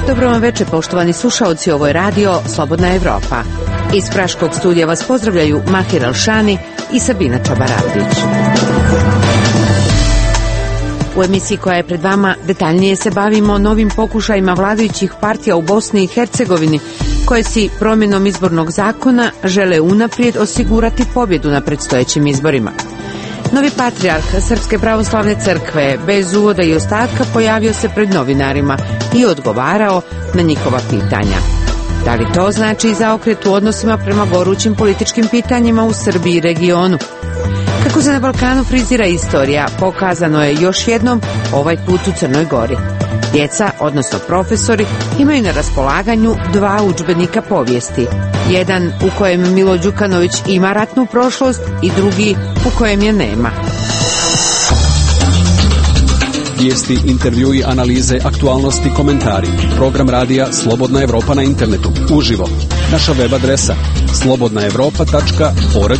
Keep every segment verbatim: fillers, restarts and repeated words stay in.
Dobro vam večer, poštovani slušaoci, ovo je radio Slobodna Evropa. Iz Praškog studija vas pozdravljaju Mahir Alšani i Sabina Čabaradić. U emisiji koja je pred vama detaljnije se bavimo novim pokušajima vladajućih partija u Bosni i Hercegovini koje si promjenom izbornog zakona žele unaprijed osigurati pobjedu na predstojećim izborima. Novi patrijarh Srpske pravoslavne crkve bez uvoda i ostatka pojavio se pred novinarima i odgovarao na njihova pitanja. Da li to znači zaokret u odnosima prema gorućim političkim pitanjima u Srbiji i regionu? Kako se na Balkanu frizira istorija, pokazano je još jednom ovaj put u Crnoj Gori. Djeca, odnosno profesori, imaju na raspolaganju dva udžbenika povijesti. Jedan u kojem Milo Đukanović ima ratnu prošlost i drugi u kojem je nema. Vijesti, intervjui, analize, aktualnosti, komentari. Program radija Slobodna Evropa na internetu. Uživo. Naša web adresa slobodna evropa tačka org.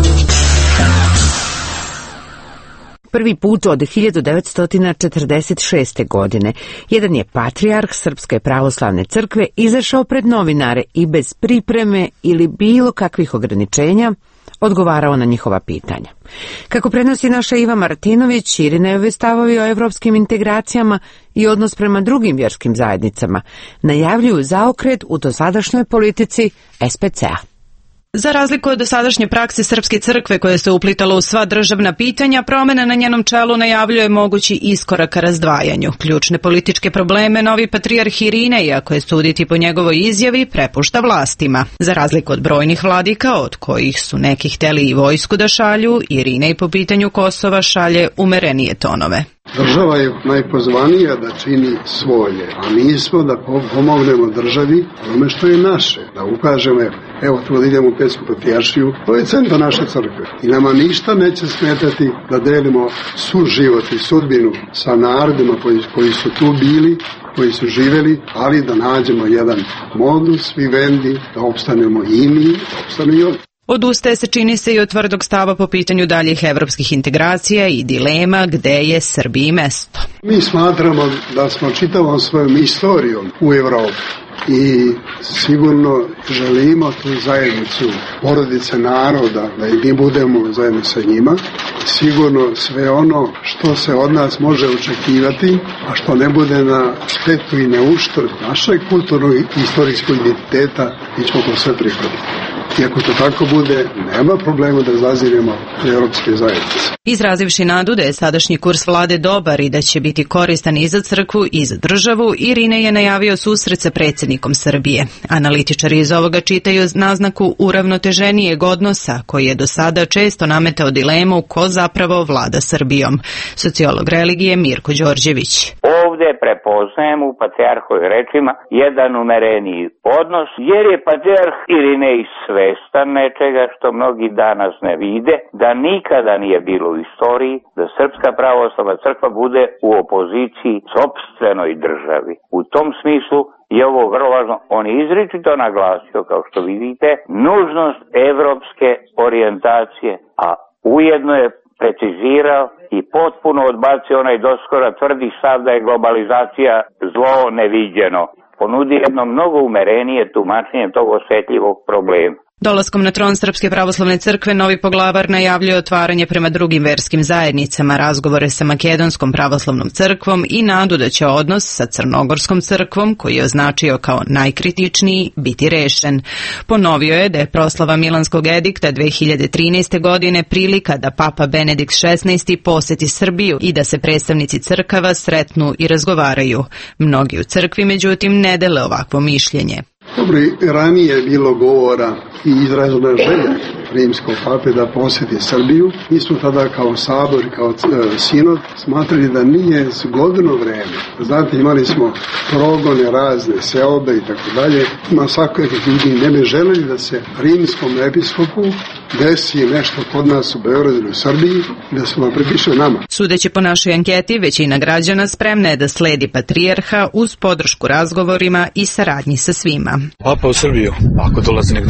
Prvi put od hiljadu devetsto četrdeset šeste. godine jedan je patrijarh Srpske pravoslavne crkve izašao pred novinare i bez pripreme ili bilo kakvih ograničenja odgovarao na njihova pitanja. Kako prenosi naša Iva Martinović, Irinejeve stavovi o evropskim integracijama i odnos prema drugim vjerskim zajednicama najavljuju zaokret u dosadašnjoj politici S P C-a. Za razliku od dosadašnje prakse Srpske crkve koje se uplitalo u sva državna pitanja, promjena na njenom čelu najavljuje mogući iskorak ka razdvajanju. Ključne političke probleme novi patrijarh Irinej, ako je suditi po njegovoj izjavi, prepušta vlastima. Za razliku od brojnih vladika, od kojih su neki hteli i vojsku da šalju, Irinej po pitanju Kosova šalje umerenije tonove. Država je najpozvanija da čini svoje, a mi smo da pomognemo državi onome što je naše, da ukažemo, evo tu da idemo u Pećku patrijaršiju, to je centar naše crkve i nama ništa neće smetati da delimo suživot i sudbinu sa narodima koji, koji su tu bili, koji su živeli, ali da nađemo jedan modus vivendi, da opstanemo i mi, da opstanu i oni. Odustaje se, čini se, i od tvrdog stava po pitanju daljih evropskih integracija i dilema gde je Srbiji mesto. Mi smatramo da smo čitavom svojom istorijom u Evropi i sigurno želimo tu zajednicu porodice naroda, da i mi budemo zajedno sa njima. Sigurno sve ono što se od nas može očekivati, a što ne bude na štetu i na uštrb našeg kulturnog i istorijskog identiteta, mi ćemo to sve prihvatiti. I ako to tako bude, nema problema da zaziremo evropske zajednice. Izrazivši nadu da je sadašnji kurs vlade dobar i da će biti koristan i za crkvu i za državu, Irinej je najavio susret sa predsjednikom Srbije. Analitičari iz ovoga čitaju naznaku uravnoteženijeg odnosa, koji je do sada često nametao dilemu ko zapravo vlada Srbijom. Sociolog religije Mirko Đorđević. Ovdje prepoznajem u patrijarhovim rečima jedan umereniji odnos, jer je patrijarh Irinej svestan nečega što mnogi danas ne vide, da nikada nije bilo u istoriji da Srpska pravoslavna crkva bude u opoziciji sopstvenoj državi. U tom smislu je ovo vrlo važno. On je izričito naglasio, kao što vidite, nužnost evropske orijentacije, a ujedno je precizirao i potpuno odbacio onaj doskora tvrdi stav da je globalizacija zlo neviđeno. Ponudi jedno mnogo umerenije tumačenje tog osjetljivog problema. Dolaskom na tron Srpske pravoslavne crkve novi poglavar najavljuje otvaranje prema drugim verskim zajednicama, razgovore sa Makedonskom pravoslavnom crkvom i nadu da će odnos sa Crnogorskom crkvom, koji je označio kao najkritičniji, biti rešen. Ponovio je da je proslava Milanskog edikta dve hiljade trinaeste. godine prilika da Papa Benedikt šesnaesti. poseti Srbiju i da se predstavnici crkava sretnu i razgovaraju. Mnogi u crkvi, međutim, ne dele ovakvo mišljenje. Dobro, ranije je bilo govora i izražena želja rimskog pape da posjeti Srbiju. Mi smo tada kao sabor, kao sinod smatrali da nije zgodno vreme. Znate, imali smo progone razne, seobe i tako dalje. Ima svakojekih ljudi ne bi želeli da se rimskom episkopu desi nešto kod nas u Beogradu ili u Srbiji i da se vam pripiše nama. Sudeći po našoj anketi, većina građana spremna je da sledi patrijarha uz podršku razgovorima i saradnji sa svima. Papa u Srbiju, ako dolazi nek dođi.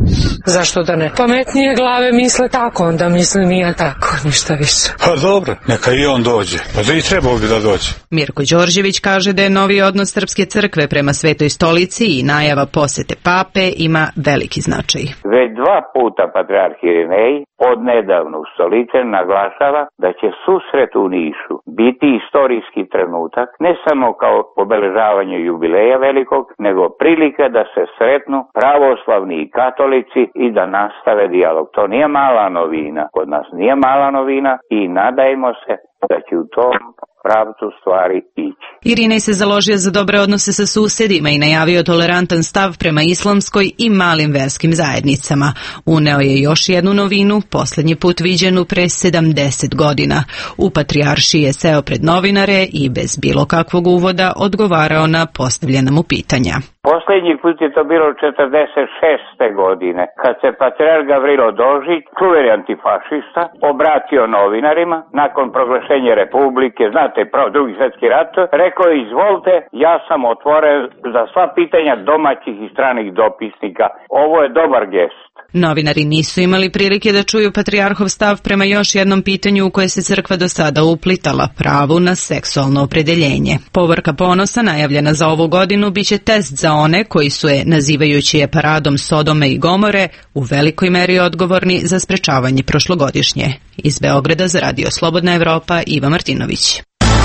Zašto da ne? Pametnije glave misle tako, onda mislim i ja tako, ništa više. Pa dobro, neka i on dođe. Pa da i trebao bi da dođe. Mirko Đorđević kaže da je novi odnos Srpske crkve prema Svetoj stolici i najava posete pape ima veliki značaj. Već dva puta patrijarh Irinej odnedavno ustoličen naglašava da će susret u Nišu biti istorijski trenutak, ne samo kao obeležavanje jubileja velikog, nego prilika da se sretnu pravoslavni i katolici i da nastave dijalog. To nije mala novina, kod nas nije mala novina i nadajmo se da će u tom pravcu stvari ići. Irinej se založio za dobre odnose sa susedima i najavio tolerantan stav prema islamskoj i malim verskim zajednicama. Uneo je još jednu novinu, posljednji put viđenu pre sedamdeset godina. U patrijaršiji je seo pred novinare i bez bilo kakvog uvoda odgovarao na postavljena mu pitanja. Posljednji put je to bilo četrdeset šeste godine, kad se patrijarh Gavrilo Dožić, čuveni antifašista, obratio novinarima nakon proglašenja Republike, znate, prvo drugi svjetski rat, rekao je: izvolite, ja sam otvoren za sva pitanja domaćih i stranih dopisnika. Ovo je dobar gest. Novinari nisu imali prilike da čuju patrijarhov stav prema još jednom pitanju u koje se crkva do sada uplitala, pravu na seksualno opredeljenje. Povorka ponosa najavljena za ovu godinu biće test za one koji su je, nazivajući je paradom Sodome i Gomore, u velikoj meri odgovorni za sprečavanje prošlogodišnje. Iz Beograda za Radio Slobodna Evropa, Iva Martinović.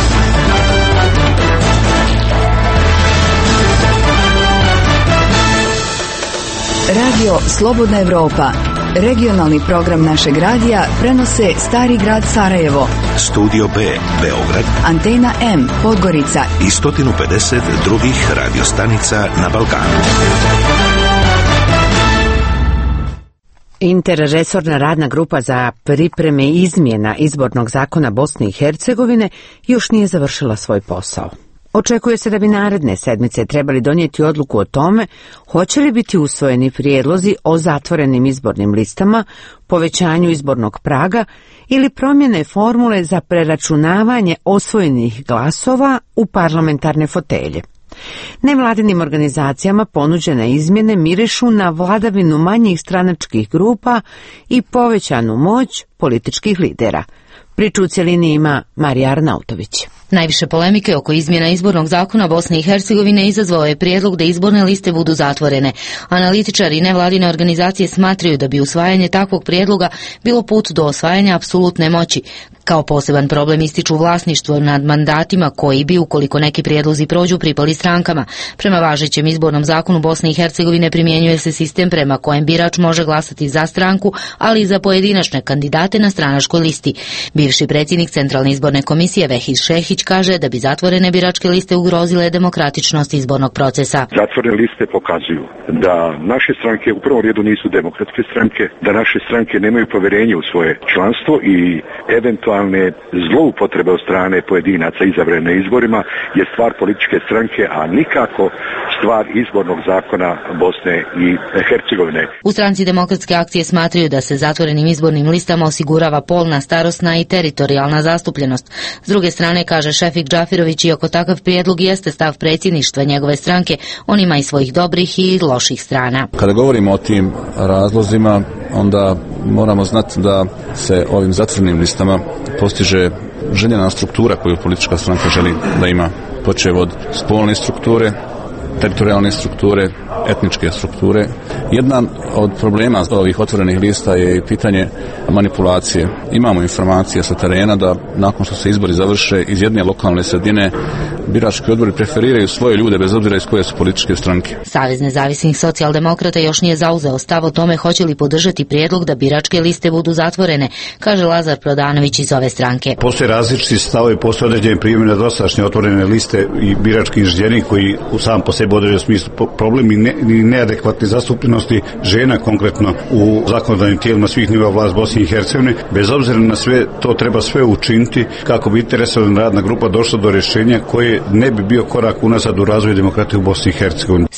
Radio Slobodna Evropa, regionalni program našeg radija, prenose Stari grad Sarajevo, Studio B, Beograd, Antena M, Podgorica i sto pedeset drugih radiostanica na Balkanu. Interresorna radna grupa za pripreme izmjena izbornog zakona Bosne i Hercegovine još nije završila svoj posao. Očekuje se da bi naredne sedmice trebali donijeti odluku o tome hoće li biti usvojeni prijedlozi o zatvorenim izbornim listama, povećanju izbornog praga ili promjene formule za preračunavanje osvojenih glasova u parlamentarne fotelje. Nevladinim organizacijama ponuđene izmjene mirišu na vladavinu manjih stranačkih grupa i povećanu moć političkih lidera. Priču u cjelini ima Marija Arnautović. Najviše polemike oko izmjena izbornog zakona Bosne i Hercegovine izazvao je prijedlog da izborne liste budu zatvorene. Analitičari i nevladine organizacije smatraju da bi usvajanje takvog prijedloga bilo put do osvajanja apsolutne moći. Kao poseban problem ističu vlasništvo nad mandatima koji bi, ukoliko neki prijedlozi prođu, pripali strankama. Prema važećem izbornom zakonu Bosne i Hercegovine primjenjuje se sistem prema kojem birač može glasati za stranku, ali i za pojedinačne kandidate na stranačkoj listi. Bivši predsjednik Centralne izborne komisije Vehid Šehić kaže da bi zatvorene biračke liste ugrozile demokratičnost izbornog procesa. Zatvorene liste pokazuju da naše stranke u prvom redu nisu demokratske stranke, da naše stranke nemaju povjerenje u svoje članstvo i eventualne zloupotrebe od strane pojedinaca izabrane na izborima je stvar političke stranke, a nikako stvar izbornog zakona Bosne i Hercegovine. U stranci Demokratske akcije smatraju da se zatvorenim izbornim listama osigurava polna, starosna i teritorijalna zastupljenost. S druge strane, kaže Šefik Džafirović, iako takav prijedlog jeste stav predsjedništva njegove stranke, on ima i svojih dobrih i loših strana. Kada govorimo o tim razlozima, onda moramo znati da se ovim zatvorenim listama postiže željena struktura koju politička stranka želi da ima, počev od spolne strukture, teritorijalne strukture, etničke strukture. Jedan od problema ovih otvorenih lista je i pitanje manipulacije. Imamo informacije sa terena da nakon što se izbori završe iz jedne lokalne sredine, birački odbori preferiraju svoje ljude bez obzira iz koje su političke stranke. Savez nezavisnih socijaldemokrata još nije zauzeo stav o tome hoće li podržati prijedlog da biračke liste budu zatvorene, kaže Lazar Prodanović iz ove stranke. Postoje različiti stavovi, postoje određene primjene dosadašnje otvorene liste i birački inženjeri koji u sam po sebi određenom smislu problem i, ne, i neadekvatne zastupljenosti žena konkretno u zakonodavnim tijelima svih nivoa vlasti Bosne i Hercegovine. Bez obzira na sve, to treba sve učiniti kako bi interresorna radna grupa došla do rješenja koje ne bi bio korak unazad u razvoju demokratije u Bosni i Hercegovini.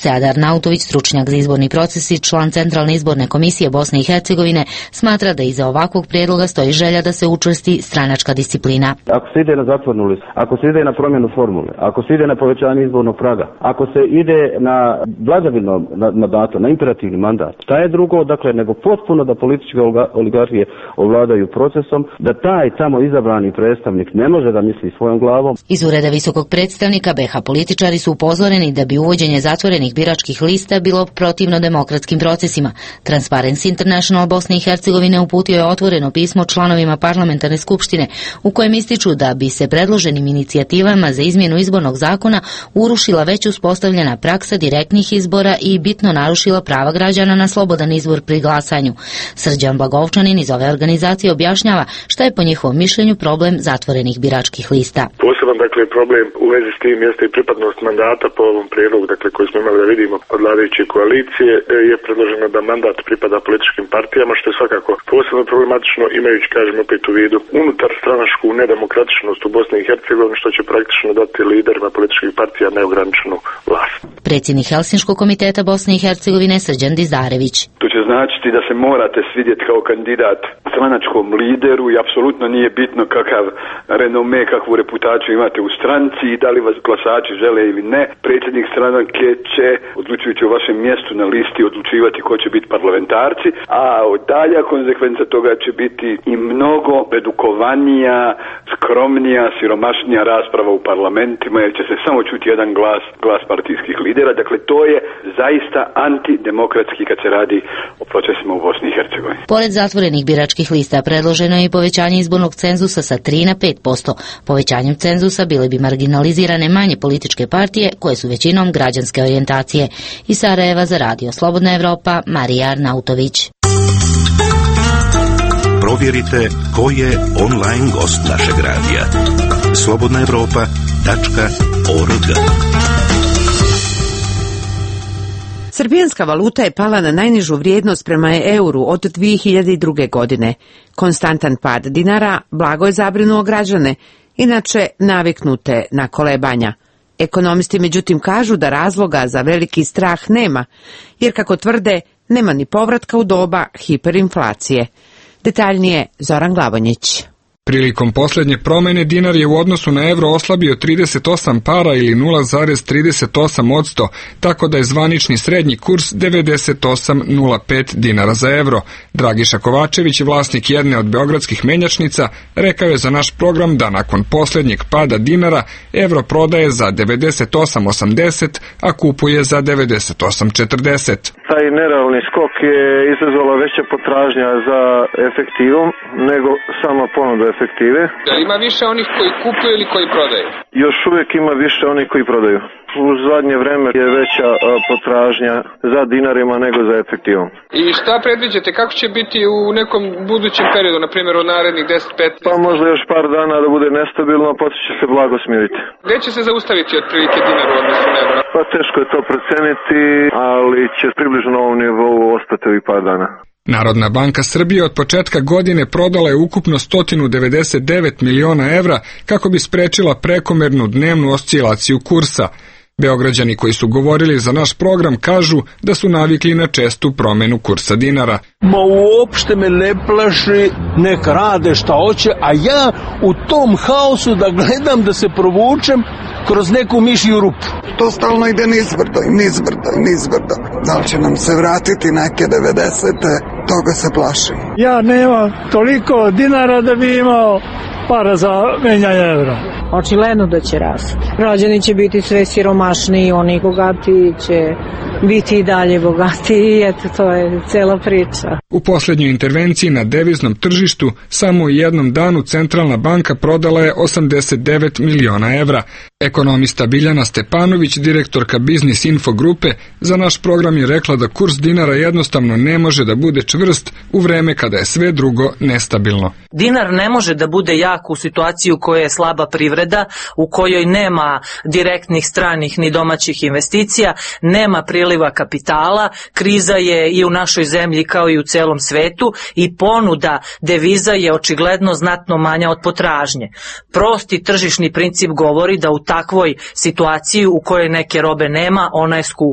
Seadar Nautović, stručnjak za izborni proces i član Centralne izborne komisije Bosne i Hercegovine, smatra da iza ovakvog prijedloga stoji želja da se učvrsti stranačka disciplina. Ako se ide na zatvornu listu, ako se ide na promjenu formule, ako se ide na povećanje izbornog praga, ako se ide na vladavino mandata, na imperativni mandat, šta je drugo, dakle, nego potpuno da političke oligarhije ovladaju procesom, da taj tamo izabrani predstavnik ne može da misli svojom glavom. Iz ureda visokog predstavnika B iH političari su upozoreni da bi uvođenje zatvorenih biračkih lista bilo protivno demokratskim procesima. Transparency International Bosne i Hercegovine uputio je otvoreno pismo članovima parlamentarne skupštine u kojem ističu da bi se predloženim inicijativama za izmjenu izbornog zakona urušila već uspostavljena praksa direktnih izbora i bitno narušila prava građana na slobodan izbor pri glasanju. Srđan Blagovčanin iz ove organizacije objašnjava šta je po njihovom mišljenju problem zatvorenih biračkih lista. Poseban dakle problem u vezi s tim jeste i pripadnost mandata po ovom prijedlogu, dakle koji smo imali da vidimo od vladajuće koalicije, je predloženo da mandat pripada političkim partijama, što je svakako posebno problematično, imajući, kažem, opet u vidu unutar stranačku nedemokratičnost u Bosni i Hercegovini, što će praktično dati liderima političkih partija neograničenu vlast. Predsjednik Helsinškog komiteta Bosne i Hercegovine Srđan Dizdarević. To će značiti da se morate svidjeti kao kandidat stranačkom lideru i apsolutno nije bitno kakav renome, kakvu reputaciju imate u stranci i da li vas glasači žele ili ne. Predsjednik stranke će, odlučujući o vašem mjestu na listi, odlučivati ko će biti parlamentarci, a dalja konsekvenca toga će biti i mnogo redukovanija, skromnija, siromašnija rasprava u parlamentima, jer će se samo čuti jedan glas, glas partijskih lidera. Dakle, to je zaista antidemokratski kad se radi o procesima u Bosni i Hercegovini. Pored zatvorenih biračkih lista predloženo je i povećanje izbornog cenzusa sa tri na pet posto. Povećanjem cenzusa bile bi marginalizirane manje političke partije koje su većinom građanske orijentacije. Iz Sarajeva za Radio Slobodna Evropa, Marija Arnautović. Provjerite ko je online gost našeg radija. slobodna evropa tačka org. Srbijanska valuta je pala na najnižu vrijednost prema euru od dvije hiljade druge. godine. Konstantan pad dinara blago je zabrinuo građane, inače naviknute na kolebanja. Ekonomisti međutim kažu da razloga za veliki strah nema, jer kako tvrde, nema ni povratka u doba hiperinflacije. Detaljnije Zoran Glavonjić. Prilikom posljednje promjene dinar je u odnosu na euro oslabio trideset osam para ili nula zarez trideset osam posto, tako da je zvanični srednji kurs devedeset osam zarez nula pet dinara za euro. Dragiša Kovačević, vlasnik jedne od beogradskih menjačnica, rekao je za naš program da nakon posljednjeg pada dinara euro prodaje za devedeset osam zarez osamdeset, a kupuje za devedeset osam zarez četrdeset. Taj nerealni skok je izazvala veća potražnja za efektivom nego sama ponuda efektive. Da ima više onih koji kupuju ili koji prodaju? Još uvijek ima više onih koji prodaju. U zadnje vreme je veća potražnja za dinarima nego za efektivom. I šta predviđate? Kako će biti u nekom budućem periodu, na primjer od narednih deset petnaest? Pa možda još par dana da bude nestabilno, pa će se blago smiriti. Gde će se zaustaviti otprilike dinar u odnosu na euro? Pa teško je to proceniti, ali će približno na ovom nivou ostati ovih par dana. Narodna banka Srbije od početka godine prodala je ukupno sto devedeset devet miliona evra kako bi sprečila prekomernu dnevnu oscilaciju kursa. Beograđani koji su govorili za naš program kažu da su navikli na čestu promjenu kursa dinara. Ma uopšte me ne plaši, nek rade šta hoće, a ja u tom haosu da gledam da se provučem kroz neku mišju rupu. To stalno ide nizbrdo i nizbrdo i nizbrdo. Da li će nam se vratiti neke devedesete, toga se plašim. Ja nemam toliko dinara da bi imao para za menjanje evra. Očigledno da će rasti. Građani će biti sve siromašniji, oni bogati će biti i dalje bogati i eto, to je cela priča. U posljednjoj intervenciji na deviznom tržištu samo u jednom danu Centralna banka prodala je osamdeset devet miliona evra. Ekonomista Biljana Stepanović, direktorka Biznis Info grupe, za naš program je rekla da kurs dinara jednostavno ne može da bude čvrst u vreme kada je sve drugo nestabilno. Dinar ne može da bude jak u situaciji u kojoj je slaba privreda, u kojoj nema direktnih stranih ni domaćih investicija, nema priliva kapitala, kriza je i u našoj zemlji kao i u celom svetu i ponuda deviza je očigledno znatno manja od potražnje. Prosti tržišni princip govori da u takvoj situaciji u kojoj neke robe nema, ona je skupa.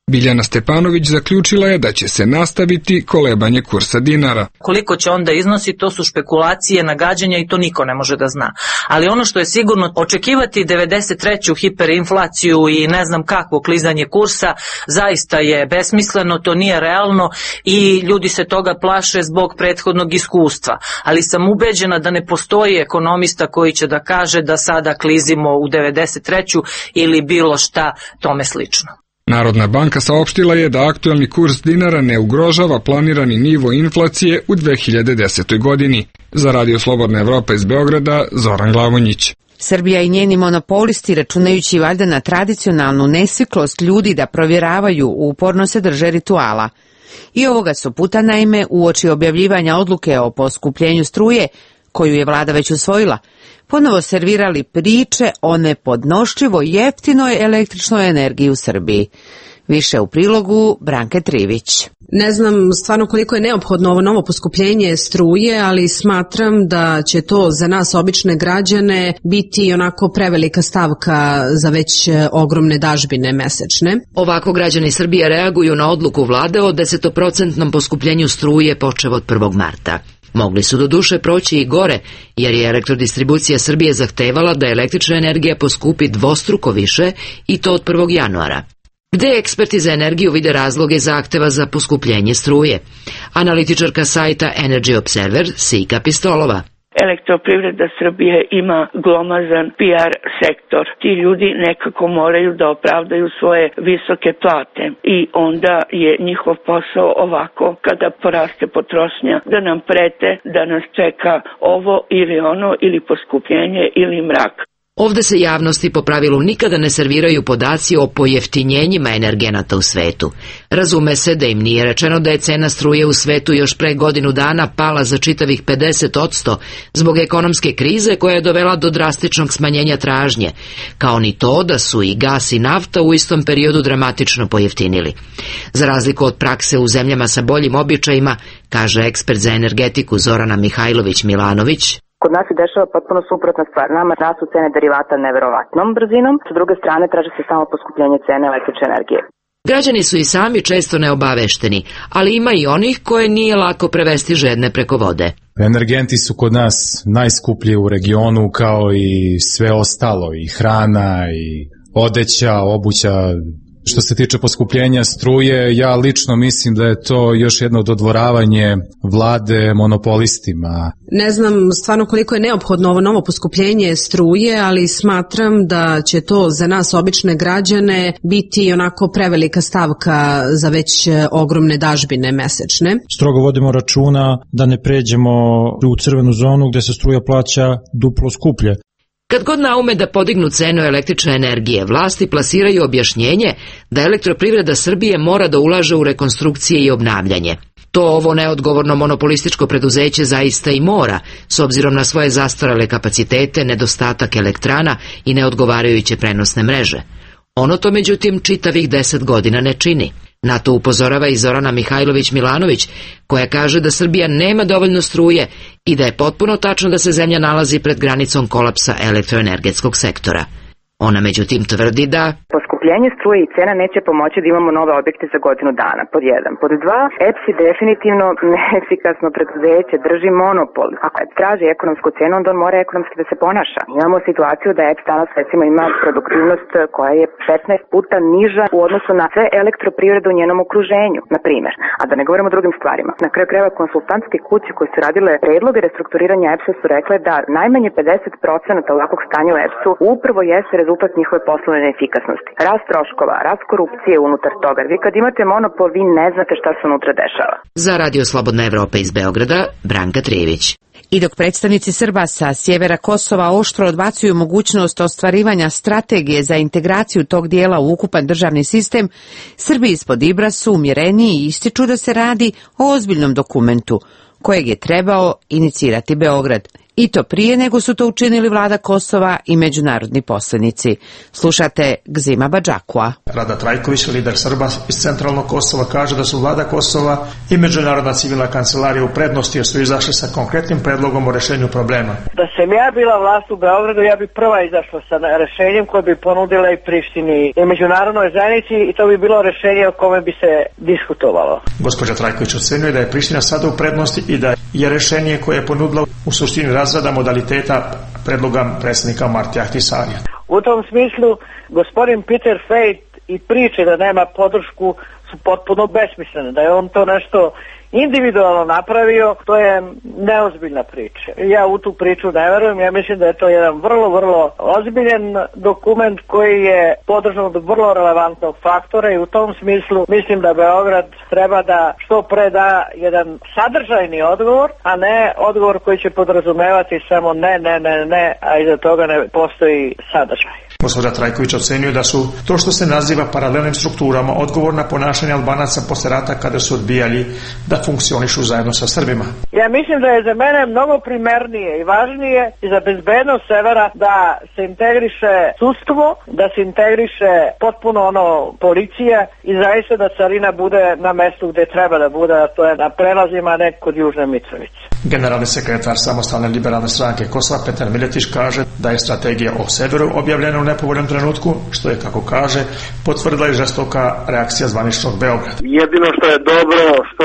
Biljana Stepanović zaključila je da će se nastaviti kolebanje kursa dinara. Koliko će onda iznosi, to su špekulacije, nagađanja i to niko ne može da zna. Ali ono što je sigurno, očekivati devedeset treću hiperinflaciju i ne znam kakvo klizanje kursa zaista je besmisleno, to nije realno i ljudi se toga plaše zbog prethodnog iskustva. Ali sam ubeđena da ne postoji ekonomista koji će da kaže da sada klizimo u devedeset treću ili bilo šta tome slično. Narodna banka saopštila je da aktuelni kurs dinara ne ugrožava planirani nivo inflacije u dve hiljade desetoj godini. Za Radio Slobodna Evropa iz Beograda, Zoran Glavonjić. Srbija i njeni monopolisti, računajući valjda na tradicionalnu nesviklost ljudi da provjeravaju, uporno se drže rituala. I ovoga su puta naime uoči objavljivanja odluke o poskupljenju struje, koju je vlada već usvojila, ponovo servirali priče o nepodnošljivo jeftinoj električnoj energiji u Srbiji. Više u prilogu Branke Trivić. Ne znam stvarno koliko je neophodno ovo novo poskupljenje struje, ali smatram da će to za nas obične građane biti onako prevelika stavka za već ogromne dažbine mesečne. Ovako građani Srbije reaguju na odluku vlade o desetoprocentnom poskupljenju struje počev od prvog marta. Mogli su do duše proći i gore, jer je Elektrodistribucija Srbije zahtevala da električna energija poskupi dvostruko više i to od prvog januara. Gde eksperti za energiju vide razloge zahteva za poskupljenje struje? Analitičarka sajta Energy Observer, Sika Pistolova. Elektroprivreda Srbije ima glomazan P R sektor. Ti ljudi nekako moraju da opravdaju svoje visoke plate i onda je njihov posao ovako, kada poraste potrošnja, da nam prete da nas čeka ovo ili ono, ili poskupljenje ili mrak. Ovde se javnosti po pravilu nikada ne serviraju podaci o pojeftinjenjima energenata u svetu. Razume se da im nije rečeno da je cena struje u svetu još pre godinu dana pala za čitavih pedeset posto zbog ekonomske krize koja je dovela do drastičnog smanjenja tražnje, kao ni to da su i gas i nafta u istom periodu dramatično pojeftinili. Za razliku od prakse u zemljama sa boljim običajima, kaže ekspert za energetiku Zorana Mihajlović-Milanović, kod nas se dešava potpuno suprotna stvar. Nama rastu cene derivata neverovatnom brzinom, sa druge strane traži se samo poskupljenje cene električne energije. Građani su i sami često neobavešteni, ali ima i onih koje nije lako prevesti žedne preko vode. Energenti su kod nas najskuplji u regionu, kao i sve ostalo, i hrana, i odeća, obuća. Što se tiče poskupljenja struje, ja lično mislim da je to još jedno dodvoravanje vlade monopolistima. Ne znam stvarno koliko je neophodno ovo novo poskupljenje struje, ali smatram da će to za nas obične građane biti onako prevelika stavka za već ogromne dažbine mesečne. Strogo vodimo računa da ne pređemo u crvenu zonu gde se struja plaća duplo skuplje. Kad god naume da podignu cenu električne energije, vlasti plasiraju objašnjenje da Elektroprivreda Srbije mora da ulaže u rekonstrukcije i obnavljanje. To ovo neodgovorno monopolističko preduzeće zaista i mora, s obzirom na svoje zastarale kapacitete, nedostatak elektrana i neodgovarajuće prenosne mreže. Ono to međutim čitavih deset godina ne čini. Na to upozorava i Zorana Mihajlović-Milanović, koja kaže da Srbija nema dovoljno struje i da je potpuno tačno da se zemlja nalazi pred granicom kolapsa elektroenergetskog sektora. Ona međutim tvrdi da poskupljenje struje i cena neće pomoći da imamo nove objekte za godinu dana, pod jedan. Pod dva, E P S je definitivno neefikasno preduzeće, drži monopol. Ako E P S traži ekonomsku cenu, onda on mora ekonomski da se ponaša. Imamo situaciju da E P S danas recimo ima produktivnost koja je petnaest puta niža u odnosu na sve elektroprivrede u njenom okruženju, na primjer. A da ne govorimo o drugim stvarima. Na kraju krajeva konsultantske kuće koje su radile predloge restrukturiranja E P S-a su rekle da najmanje pedeset posto ovakvog stanja u E P S-u upravo jeste rezultat njihove poslovne neefikasnosti. Rast troškova, rast korupcije unutar toga. Vi kad imate monopol, vi ne znate šta se unutra dešava. Za Radio Slobodna Evropa iz Beograda, Branka Trivić. I dok predstavnici Srba sa sjevera Kosova oštro odbacuju mogućnost ostvarivanja strategije za integraciju tog dijela u ukupan državni sistem, Srbi ispod Ibra su umjereniji i ističu da se radi o ozbiljnom dokumentu, kojeg je trebao inicirati Beograd. I to prije nego su to učinili vlada Kosova i međunarodni poslenici. Slušate Gzima Badžakua. Rada Trajković, lider Srba iz centralnog Kosova, kaže da su vlada Kosova i međunarodna civilna kancelarija u prednosti jer su izašli sa konkretnim predlogom o rešenju problema. Da sam ja bila vlast u Beogradu, ja bi prva izašla sa rešenjem koje bi ponudila i Prištini i međunarodnoj zajednici i to bi bilo rešenje o kome bi se diskutovalo. Gospođa Trajković ocenjuje da je Priština sada u prednosti i da je rešenje koje je ponudila u suštini razrada modaliteta predloga predsjednika Martija Ahtisarija. U tom smislu, gospodin Peter Fejt i priče da nema podršku su potpuno besmislene, da je on to nešto individualno napravio, to je neozbiljna priča. Ja u tu priču ne verujem, ja mislim da je to jedan vrlo, vrlo ozbiljen dokument koji je podržan od vrlo relevantnog faktora i u tom smislu mislim da Beograd treba da što pre da jedan sadržajni odgovor, a ne odgovor koji će podrazumevati samo ne, ne, ne, ne, a iza toga ne postoji sadržaj. Gospođa Trajković ocenjuje da su to što se naziva paralelnim strukturama odgovor na ponašanje Albanaca posle rata kada su odbijali da funkcionišu zajedno sa Srbima. Ja mislim da je za mene mnogo primernije i važnije i za bezbednost severa da se integriše sudstvo, da se integriše potpuno ono policija i zaista da carina bude na mestu gde treba da bude, a to je na prelazima, ne kod Južne Mitrovice. Generalni sekretar Samostalne liberalne stranke Kosova Petar Miletić kaže da je strategija o severu objavljena u nepovoljnom trenutku, što je, kako kaže, potvrdila i žestoka reakcija zvaničnog Beograda. Jedino što je dobro, što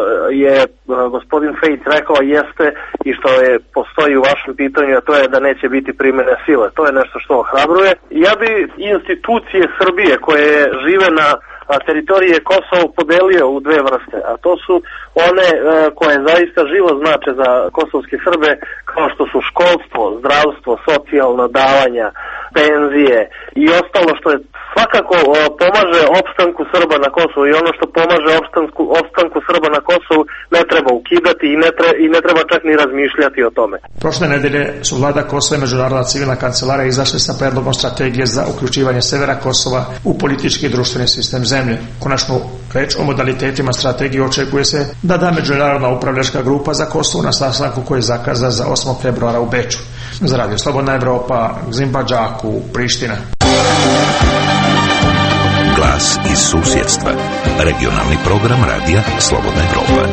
je gospodin Fejt rekao jeste i što je postoji u vašem pitanju, a to je da neće biti primjene sile. To je nešto što ohrabruje. Ja bi institucije Srbije koje žive na teritorije Kosova podelio u dve vrste, a to su one e, koje zaista živo znače za kosovske Srbe, kao što su školstvo, zdravstvo, socijalna davanja, penzije i ostalo što je svakako o, pomaže opstanku Srba na Kosovu i ono što pomaže opstanku, opstanku Srba na Kosovu ne treba ukidati i ne, tre, i ne treba čak ni razmišljati o tome. Prošle nedelje su vlada Kosova i međunarodna civilna kancelarija izašli sa predlogom strategije za uključivanje severa Kosova u politički i društveni sistem zemlje. Konačnu reč o modalitetima strategije očekuje se da da međunarodna upravljačka grupa za Kosovo na sastanku koji je zakazan za osmog februara u Beču. Za Radio Slobodna Evropa, Gzim Badžaku, Priština. Glas iz susjedstva. Regionalni program radija Slobodna Evropa.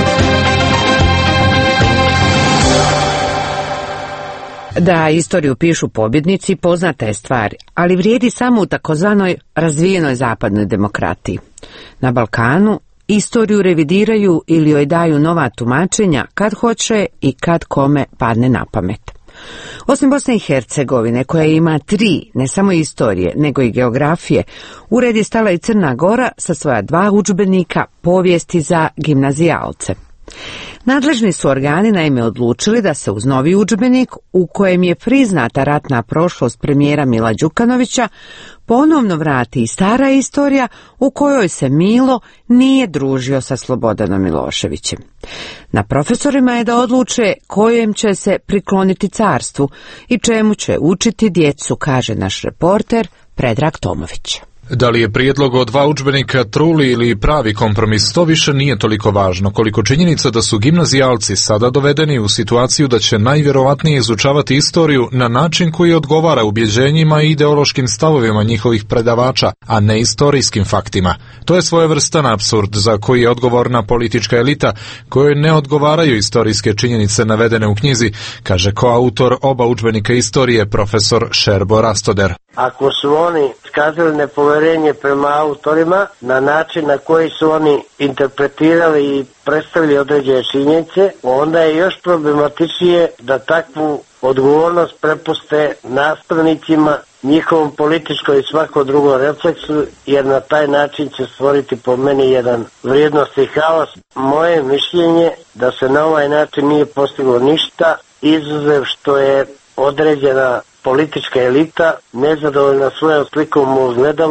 Da istoriju pišu pobjednici poznata je stvar, ali vrijedi samo u takozvanoj razvijenoj zapadnoj demokratiji. Na Balkanu istoriju revidiraju ili joj daju nova tumačenja kad hoće i kad kome padne na pamet. Osim Bosne i Hercegovine, koja ima tri, ne samo istorije, nego i geografije, u red je stala i Crna Gora sa svoja dva udžbenika povijesti za gimnazijalce. Nadležni su organi naime odlučili da se uz novi udžbenik, u kojem je priznata ratna prošlost premijera Mila Đukanovića, ponovno vrati i stara istorija u kojoj se Milo nije družio sa Slobodanom Miloševićem. Na profesorima je da odluče kojem će se prikloniti carstvu i čemu će učiti djecu, kaže naš reporter Predrag Tomović. Da li je prijedlog o dva udžbenika truli ili pravi kompromis, to više nije toliko važno, koliko činjenica da su gimnazijalci sada dovedeni u situaciju da će najvjerovatnije izučavati istoriju na način koji odgovara ubjeđenjima i ideološkim stavovima njihovih predavača, a ne istorijskim faktima. To je svojevrstan apsurd za koji je odgovorna politička elita, kojoj ne odgovaraju istorijske činjenice navedene u knjizi, kaže koautor oba udžbenika istorije profesor Šerbo Rastoder. Ako su oni iskazali nepoverenje prema autorima na način na koji su oni interpretirali i predstavili određene činjenice, onda je još problematičnije da takvu odgovornost prepuste nastavnicima, njihovom političkom i svakom drugom refleksu, jer na taj način će stvoriti po meni jedan vrijednosni haos. Moje mišljenje da se na ovaj način nije postiglo ništa, izuzev što je određena politička elita nezadovoljna svojom slikom u ogledalu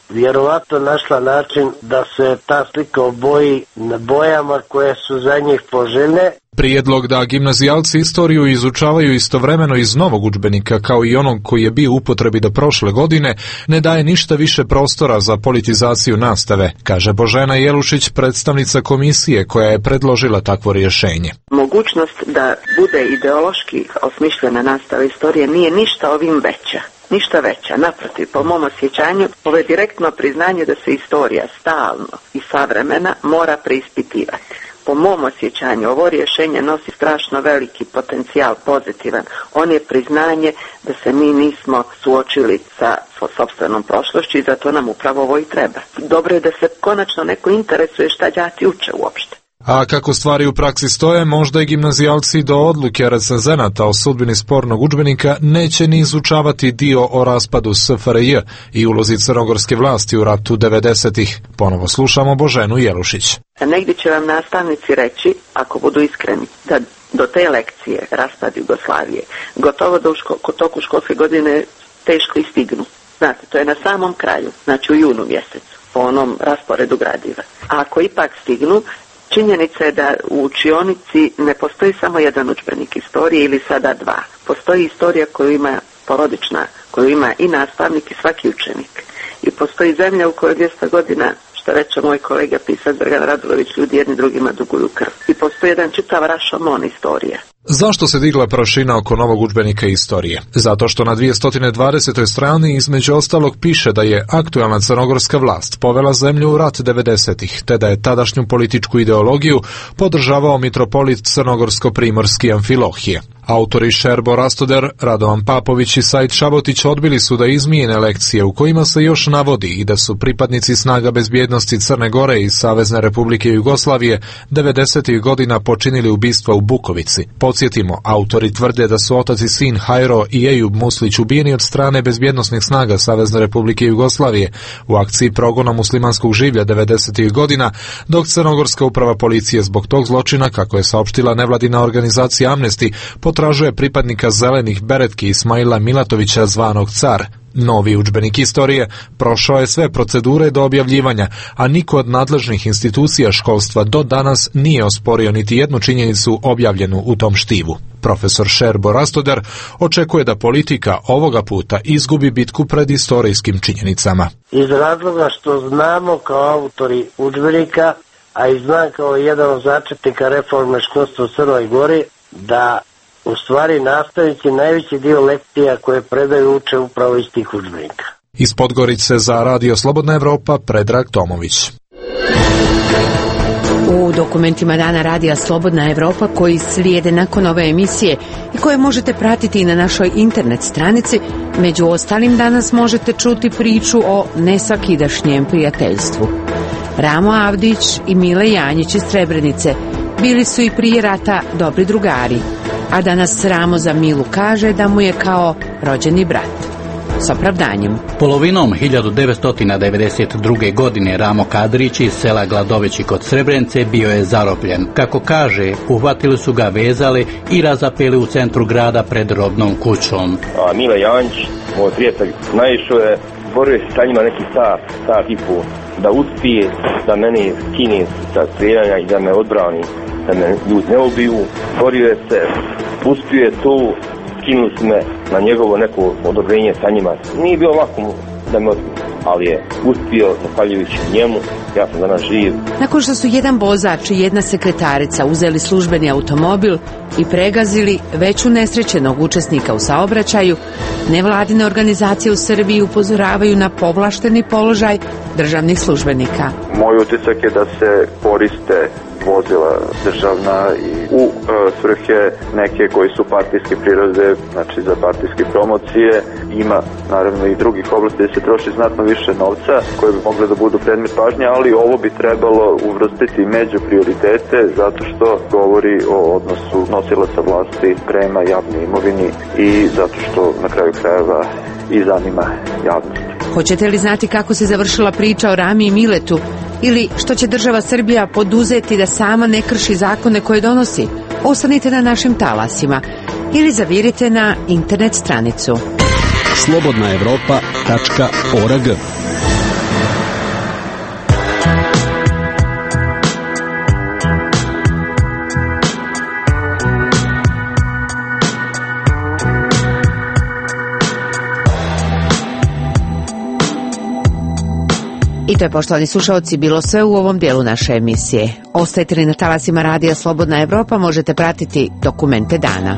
vjerovatno našla način da se ta slika oboji na bojama koje su za njih poželjne. Prijedlog da gimnazijalci istoriju izučavaju istovremeno iz novog udžbenika kao i onog koji je bio u upotrebi do prošle godine ne daje ništa više prostora za politizaciju nastave, kaže Božena Jelušić, predstavnica komisije koja je predložila takvo rješenje. Mogućnost da bude ideološki osmišljena nastava istorije nije ništa ovim veća. Ništa veća, naprotiv, po mom osjećanju, ovo je direktno priznanje da se istorija stalno i savremena mora preispitivati. Po mom osjećanju, ovo rješenje nosi strašno veliki potencijal pozitivan. On je priznanje da se mi nismo suočili sa sopstvenom prošlošću i zato nam upravo ovo i treba. Dobro je da se konačno neko interesuje šta đaci uče uopšte. A kako stvari u praksi stoje, možda i gimnazijalci do odluke recenzenata o sudbini spornog udžbenika neće ni izučavati dio o raspadu S F R J i ulozi crnogorske vlasti u ratu devedesetih. Ponovo slušamo Boženu Jelušić. Negdje će vam nastavnici reći, ako budu iskreni, da do te lekcije raspad Jugoslavije gotovo da u ško- toku školske godine teško i stignu. Znate, to je na samom kraju, znači u junu mjesecu, po onom rasporedu gradiva. A ako ipak stignu, činjenica je da u učionici ne postoji samo jedan udžbenik istorije ili sada dva. Postoji istorija koju ima porodična, koju ima i nastavnik i svaki učenik. I postoji zemlja u kojoj dvjesto godina, što reče moj kolega pisac Dragan Radulović, ljudi jedni drugima duguju krv. I postoji jedan čitav rašomon istorija. Zašto se digla prašina oko novog udžbenika istorije? Zato što na dvjesto dvadesetoj strani između ostalog piše da je aktualna crnogorska vlast povela zemlju u rat devedesetih, te da je tadašnju političku ideologiju podržavao mitropolit crnogorsko-primorski Amfilohije. Autori Šerbo Rastoder, Radovan Papović i Said Šabotić odbili su da izmijene lekcije u kojima se još navodi i da su pripadnici snaga bezbjednosti Crne Gore i Savezne Republike Jugoslavije devedesetih godina počinili ubistva u Bukovici. Podsjetimo, autori tvrde da su otac i sin Hajro i Ejub Muslić ubijeni od strane bezbjednosnih snaga Savezne Republike Jugoslavije u akciji progona muslimanskog življa devedesetih godina, dok crnogorska uprava policije zbog tog zločina, kako je saopštila nevladina organizacija Amnesty, potražuje pripadnika zelenih beretki Ismaila Milatovića zvanog Car. Novi udžbenik istorije prošao je sve procedure do objavljivanja, a niko od nadležnih institucija školstva do danas nije osporio niti jednu činjenicu objavljenu u tom štivu. Profesor Šerbo Rastoder očekuje da politika ovoga puta izgubi bitku pred istorijskim činjenicama. Iz razloga što znamo kao autori udžbenika, a i znam kao jedan od začetnika reforme školstva u Crnoj Gori, da u stvari nastavnici najveći dio lekcija koje predaju uče upravo iz tih udžbenika. Iz Podgorice za Radio Slobodna Evropa, Predrag Tomović. U dokumentima Dana Radija Slobodna Evropa koji slijede nakon ove emisije i koje možete pratiti i na našoj internet stranici, među ostalim danas možete čuti priču o nesvakidašnjem prijateljstvu. Ramo Avdić i Mile Janjić iz Srebrenice bili su i prije rata dobri drugari, a danas Ramo za Milu kaže da mu je kao rođeni brat. S opravdanjem. Polovinom hiljadu devetsto devedeset druge. godine Ramo Kadrić iz sela Gladoveći kod Srebrenice bio je zarobljen. Kako kaže, uhvatili su ga, vezali i razapeli u centru grada pred robnom kućom. A Mile Janjić, moj prijatelj, naišao je, borio se sa njima neki sat, sat i pol, da uspije da mene skine sa strijeljanja i da me odbrani, da me ljudi ne ubiju. Borio je se, uspio je to, skinuli su me na njegovo neko odobrenje sa njima. Nije bilo lako mu da me odbiju, ali je uspio, zahvaljujući njemu, ja sam danas živ. Nakon što su jedan vozač i jedna sekretarica uzeli službeni automobil i pregazili već unesrećenog učesnika u saobraćaju, nevladine organizacije u Srbiji upozoravaju na povlašteni položaj državnih službenika. Moj utisak je da se koriste vozila državna i u e, svrhe neke koji su partijske prirode, znači za partijske promocije. Ima naravno i drugih oblasti da se troši znatno više novca koje bi mogle da budu predmet pažnje, ali ovo bi trebalo uvrstiti među prioritete zato što govori o odnosu nosilaca vlasti prema javnoj imovini i zato što na kraju krajeva i zanima javnost. Hoćete li znati kako se završila priča o Rami i Miletu ili što će država Srbija poduzeti da sama ne krši zakone koje donosi? Ostanite na našim talasima ili zavirite na internet stranicu slobodna evropa tačka org. to je, poštovani slušalci, bilo sve u ovom dijelu naše emisije. Ostajte li na talasima radija Slobodna Evropa, možete pratiti Dokumente dana.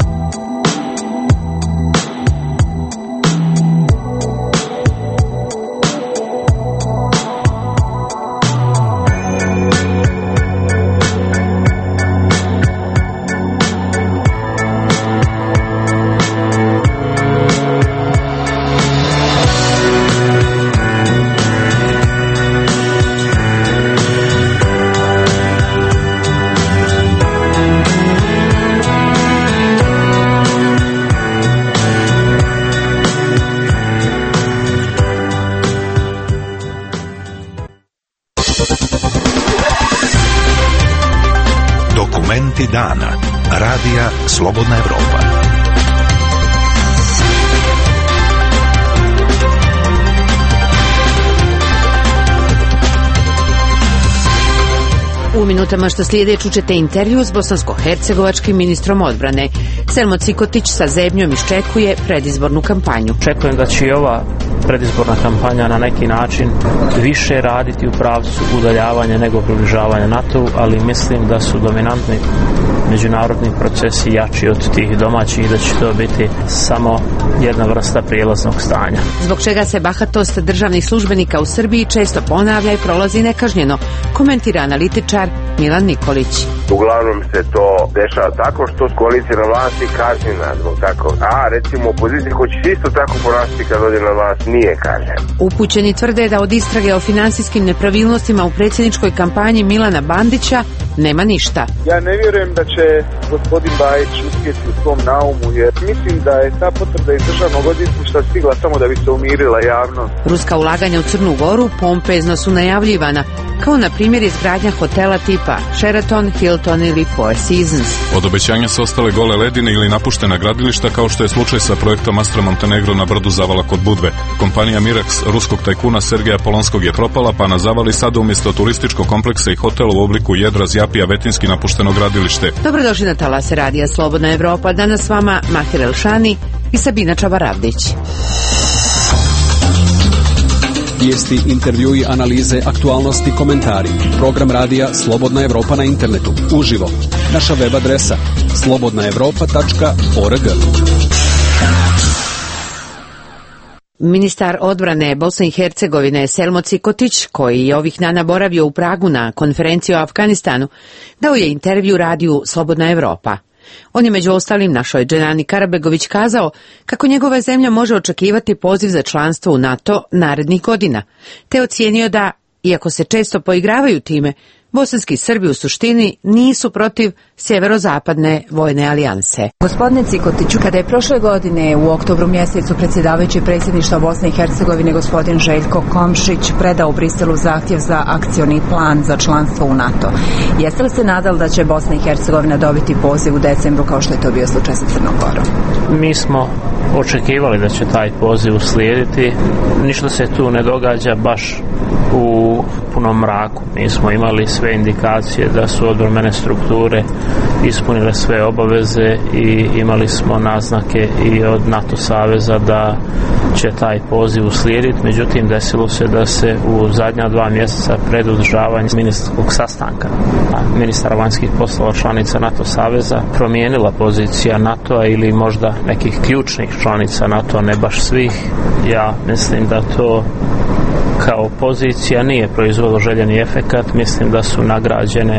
Dokumenti dana. Radija Slobodna Evropa. U minutama što slijede čućete intervju s bosansko-hercegovačkim ministrom odbrane. Selmo Cikotić sa zebnjom iščekuje predizbornu kampanju. Očekujem da će i ova predizborna kampanja na neki način više raditi u pravcu udaljavanja nego približavanja NATO-u, ali mislim da su dominantni međunarodni procesi jači od tih domaćih i da će to biti samo jedna vrsta prijelaznog stanja. Zbog čega se bahatost državnih službenika u Srbiji često ponavlja i prolazi nekažnjeno, komentira analitičar Milan Nikolić. Uglavnom se to dešava tako što koalicija na vlasti kažnjena zbog tako. A recimo opozicija koja će isto tako ponašati kad dođe na vlast nije kažnjena. Upućeni tvrde da od istrage o finansijskim nepravilnostima u predsjedničkoj kampanji Milana Bandića nema ništa. Ja ne vjerujem da će gospodin Bajić uspjeti u svom naumu, jer mislim da je ta potvrda iz državnog odvjetništva stigla samo da bi se umirila javnost. Ruska ulaganja u Crnu Goru pompezno su najavljivana, kao na primjer izgradnja hotela tipa Sheraton, Hilton ili Four Seasons. Od obećanja su ostale gole ledine ili napuštena gradilišta, kao što je slučaj sa projektom Astra Montenegro na brdu Zavala kod Budve. Kompanija Mirax ruskog tajkuna Sergeja Polonskog je propala, pa na Zavali sada umjesto turističkog kompleksa i hotela u obliku jedra zjapi vetinski napušteno gradilište. Dobrodošli na talase radija Slobodna Evropa. Danas s vama Mahir Elšani i Sabina Čavaravdić. Vijesti, intervjui, analize, aktualnosti, komentari. Program radija Slobodna Evropa na internetu. Uživo. Naša web adresa slobodna evropa tačka org. Ministar odbrane Bosne i Hercegovine Selmo Cikotić, koji je ovih dana boravio u Pragu na konferenciju o Afganistanu, dao je intervju radiju Slobodna Evropa. On je među ostalim našoj Dženani Karabegović kazao kako njegova zemlja može očekivati poziv za članstvo u NATO narednih godina, te ocijenio da, iako se često poigravaju time, bosanski Srbi u suštini nisu protiv sjeverozapadne vojne alijanse. Gospodine Cikotiću, kada je prošle godine u oktobru mjesecu predsjedavajući predsjedništva Bosne i Hercegovine gospodin Željko Komšić predao u Briselu zahtjev za akcioni plan za članstvo u NATO, jeste li se nadali da će Bosna i Hercegovina dobiti poziv u decembru kao što je to bio slučaj sa Crnom Gorom? Mi smo očekivali da će taj poziv uslijediti. Ništa se tu ne događa baš u punom mraku. Mi smo imali sve indikacije da su odbrambene strukture ispunile sve obaveze i imali smo naznake i od NATO saveza da će taj poziv uslijediti. Međutim, desilo se da se u zadnja dva mjeseca pred održavanje ministarskog sastanka ministara vanjskih poslova članica NATO saveza promijenila pozicija NATO-a ili možda nekih ključnih članica NATO-a, ne baš svih. Ja mislim da to kao pozicija nije proizvelo željeni efekat. Mislim da su nagrađene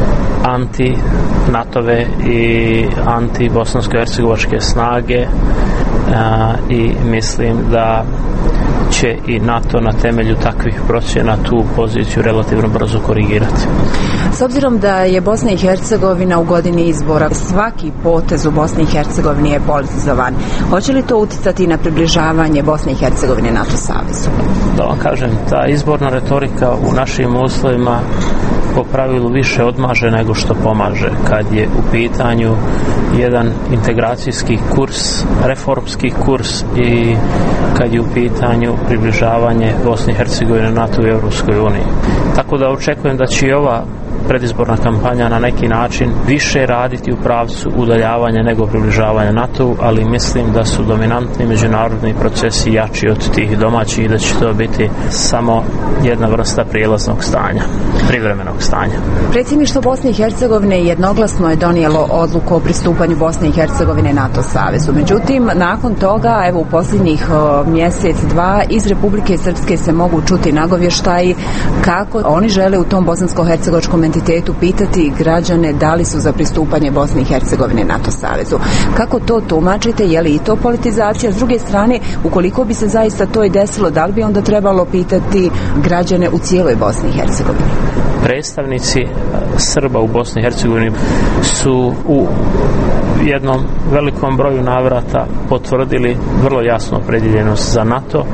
anti-natove i anti-bosansko-hercegovačke snage a, i mislim da će i NATO na temelju takvih procjena tu poziciju relativno brzo korigirati. S obzirom da je Bosna i Hercegovina u godini izbora, svaki potez u Bosni i Hercegovini je politizovan. Hoće li to utjecati na približavanje Bosne i Hercegovine NATO savezu? Da vam kažem, ta izborna retorika u našim uslovima po pravilu više odmaže nego što pomaže. Kad je u pitanju jedan integracijski kurs, reformski kurs i kad je u pitanju približavanje Bosne i Hercegovine NATO i Europskoj uniji. Tako da očekujem da će i ova predizborna kampanja na neki način više raditi u pravcu udaljavanja nego približavanja NATO-u, ali mislim da su dominantni međunarodni procesi jači od tih domaćih i da će to biti samo jedna vrsta prijelaznog stanja, privremenog stanja. Predsjedništvo Bosne i Hercegovine jednoglasno je donijelo odluku o pristupanju Bosne i Hercegovine NATO savezu. Međutim, nakon toga, evo u posljednjih mjesec, dva, iz Republike Srpske se mogu čuti nagovještaji kako oni žele u tom bosansko-hercegovačkom entitetu pitati građane da li su za pristupanje Bosne i Hercegovine NATO savezu. Kako to tumačite? Je li i to politizacija? S druge strane, ukoliko bi se zaista to i desilo, da li bi onda trebalo pitati građane u cijeloj Bosni i Hercegovini? Predstavnici Srba u Bosni i Hercegovini su u jednom velikom broju navrata potvrdili vrlo jasnu opredjeljenost za NATO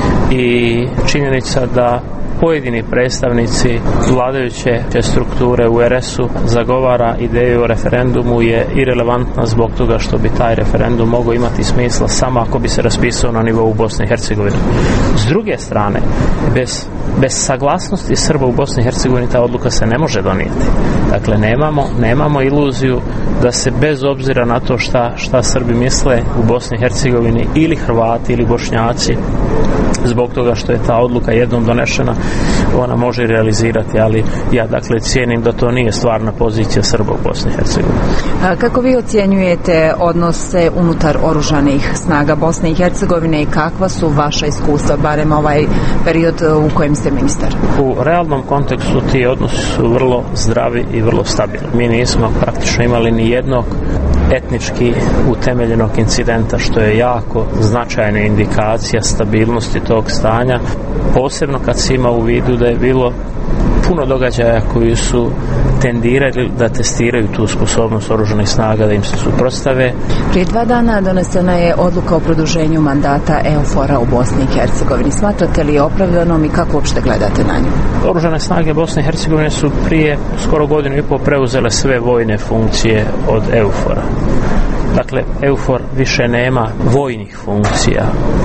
i činjenica da pojedini predstavnici vladajuće strukture u er es u zagovara ideju o referendumu je irelevantna zbog toga što bi taj referendum mogao imati smisla samo ako bi se raspisao na nivou Bosne i Hercegovine. S druge strane, bez, bez saglasnosti Srba u Bosni i Hercegovini ta odluka se ne može donijeti. Dakle, nemamo, nemamo iluziju da se bez obzira na to šta, šta Srbi misle u Bosni i Hercegovini ili Hrvati ili Bošnjaci, zbog toga što je ta odluka jednom donešena, ona može realizirati, ali ja dakle cijenim da to nije stvarna pozicija Srba u Bosni i Hercegovini. Kako vi ocjenjujete odnose unutar oružanih snaga Bosne i Hercegovine i kakva su vaša iskustva, barem ovaj period u kojem ste ministar? U realnom kontekstu ti odnosi su vrlo zdravi i vrlo stabilni. Mi nismo praktično imali ni jednog etnički utemeljenog incidenta, što je jako značajna indikacija stabilnosti tog stanja, posebno kad se ima u vidu da je bilo puno događaja koji su tendirali da testiraju tu sposobnost oružanih snaga da im se suprotstave. Prije dva dana donesena je odluka o produženju mandata EUFOR-a u Bosni i Hercegovini. Smatrate li opravdanom i kako uopšte gledate na nju? Oružane snage Bosne i Hercegovine su prije skoro godinu i pol preuzele sve vojne funkcije od EUFOR-a. Dakle, EUFOR više nema vojnih funkcija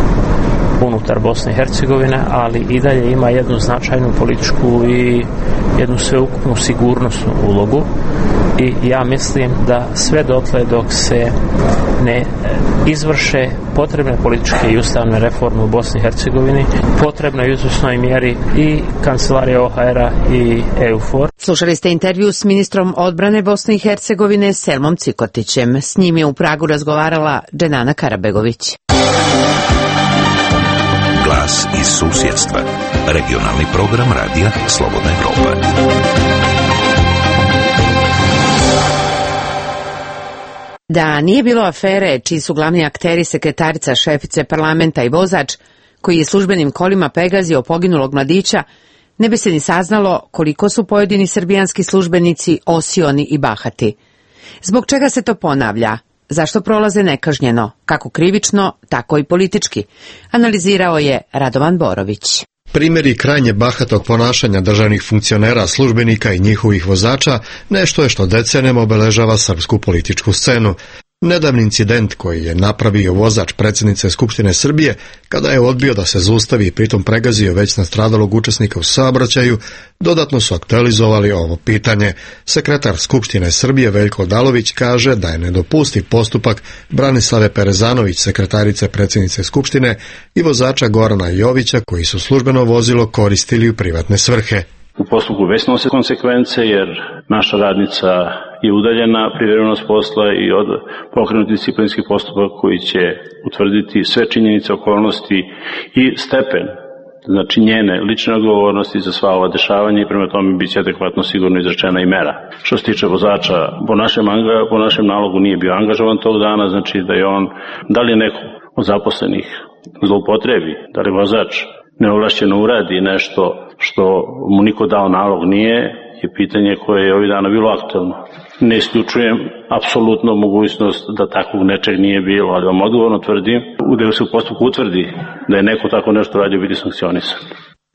unutar Bosne i Hercegovine, ali i dalje ima jednu značajnu političku i jednu sveukupnu sigurnosnu ulogu i ja mislim da sve dotle dok se ne izvrše potrebne političke i ustavne reforme u Bosni i Hercegovini, potrebno je u izvjesnoj mjeri i kancelarija O H R-a i EUFOR. Slušali ste intervju s ministrom odbrane Bosne i Hercegovine Selmom Cikotićem. S njim je u Pragu razgovarala Dženana Karabegović. Glas iz susjedstva. Regionalni program radija Slobodna Evropa. Da nije bilo afere čiji su glavni akteri sekretarica šefice parlamenta i vozač koji je službenim kolima pegazio poginulog mladića, ne bi se ni saznalo koliko su pojedini srbijanski službenici osioni i bahati. Zbog čega se to ponavlja? Zašto prolaze nekažnjeno, kako krivično, tako i politički? Analizirao je Radovan Borović. Primjeri krajnje bahatog ponašanja državnih funkcionera, službenika i njihovih vozača nešto je što decenijama obeležava srpsku političku scenu. Nedavni incident koji je napravio vozač predsjednice Skupštine Srbije kada je odbio da se zaustavi i pritom pregazio već nastradalog učesnika u saobraćaju, dodatno su aktualizovali ovo pitanje. Sekretar Skupštine Srbije Veljko Odalović kaže da je nedopustiv postupak Branislave Perezanović, sekretarice predsjednice Skupštine, i vozača Gorana Jovića koji su službeno vozilo koristili u privatne svrhe. U postupku već snose konsekvence jer naša radnica je udaljena privremeno s posla i od pokrenuti disciplinski postupak koji će utvrditi sve činjenice, okolnosti i stepen, znači njene lične odgovornosti za sva ova dešavanja i prema tome bit će adekvatno sigurno izrečena i mera. Što se tiče vozača, po našem, po našem nalogu nije bio angažovan tog dana, znači da je on, da li je neko od zaposlenih zloupotrebi, da li vozač neovlašćeno uradi nešto što mu niko dao nalog nije, je pitanje koje je ovih dana bilo aktualno. Ne isključujem apsolutno mogućnost da takvog nečeg nije bilo, ali vam odgovorno tvrdim, da se u postupku utvrdi da je neko tako nešto radio biti sankcionisan.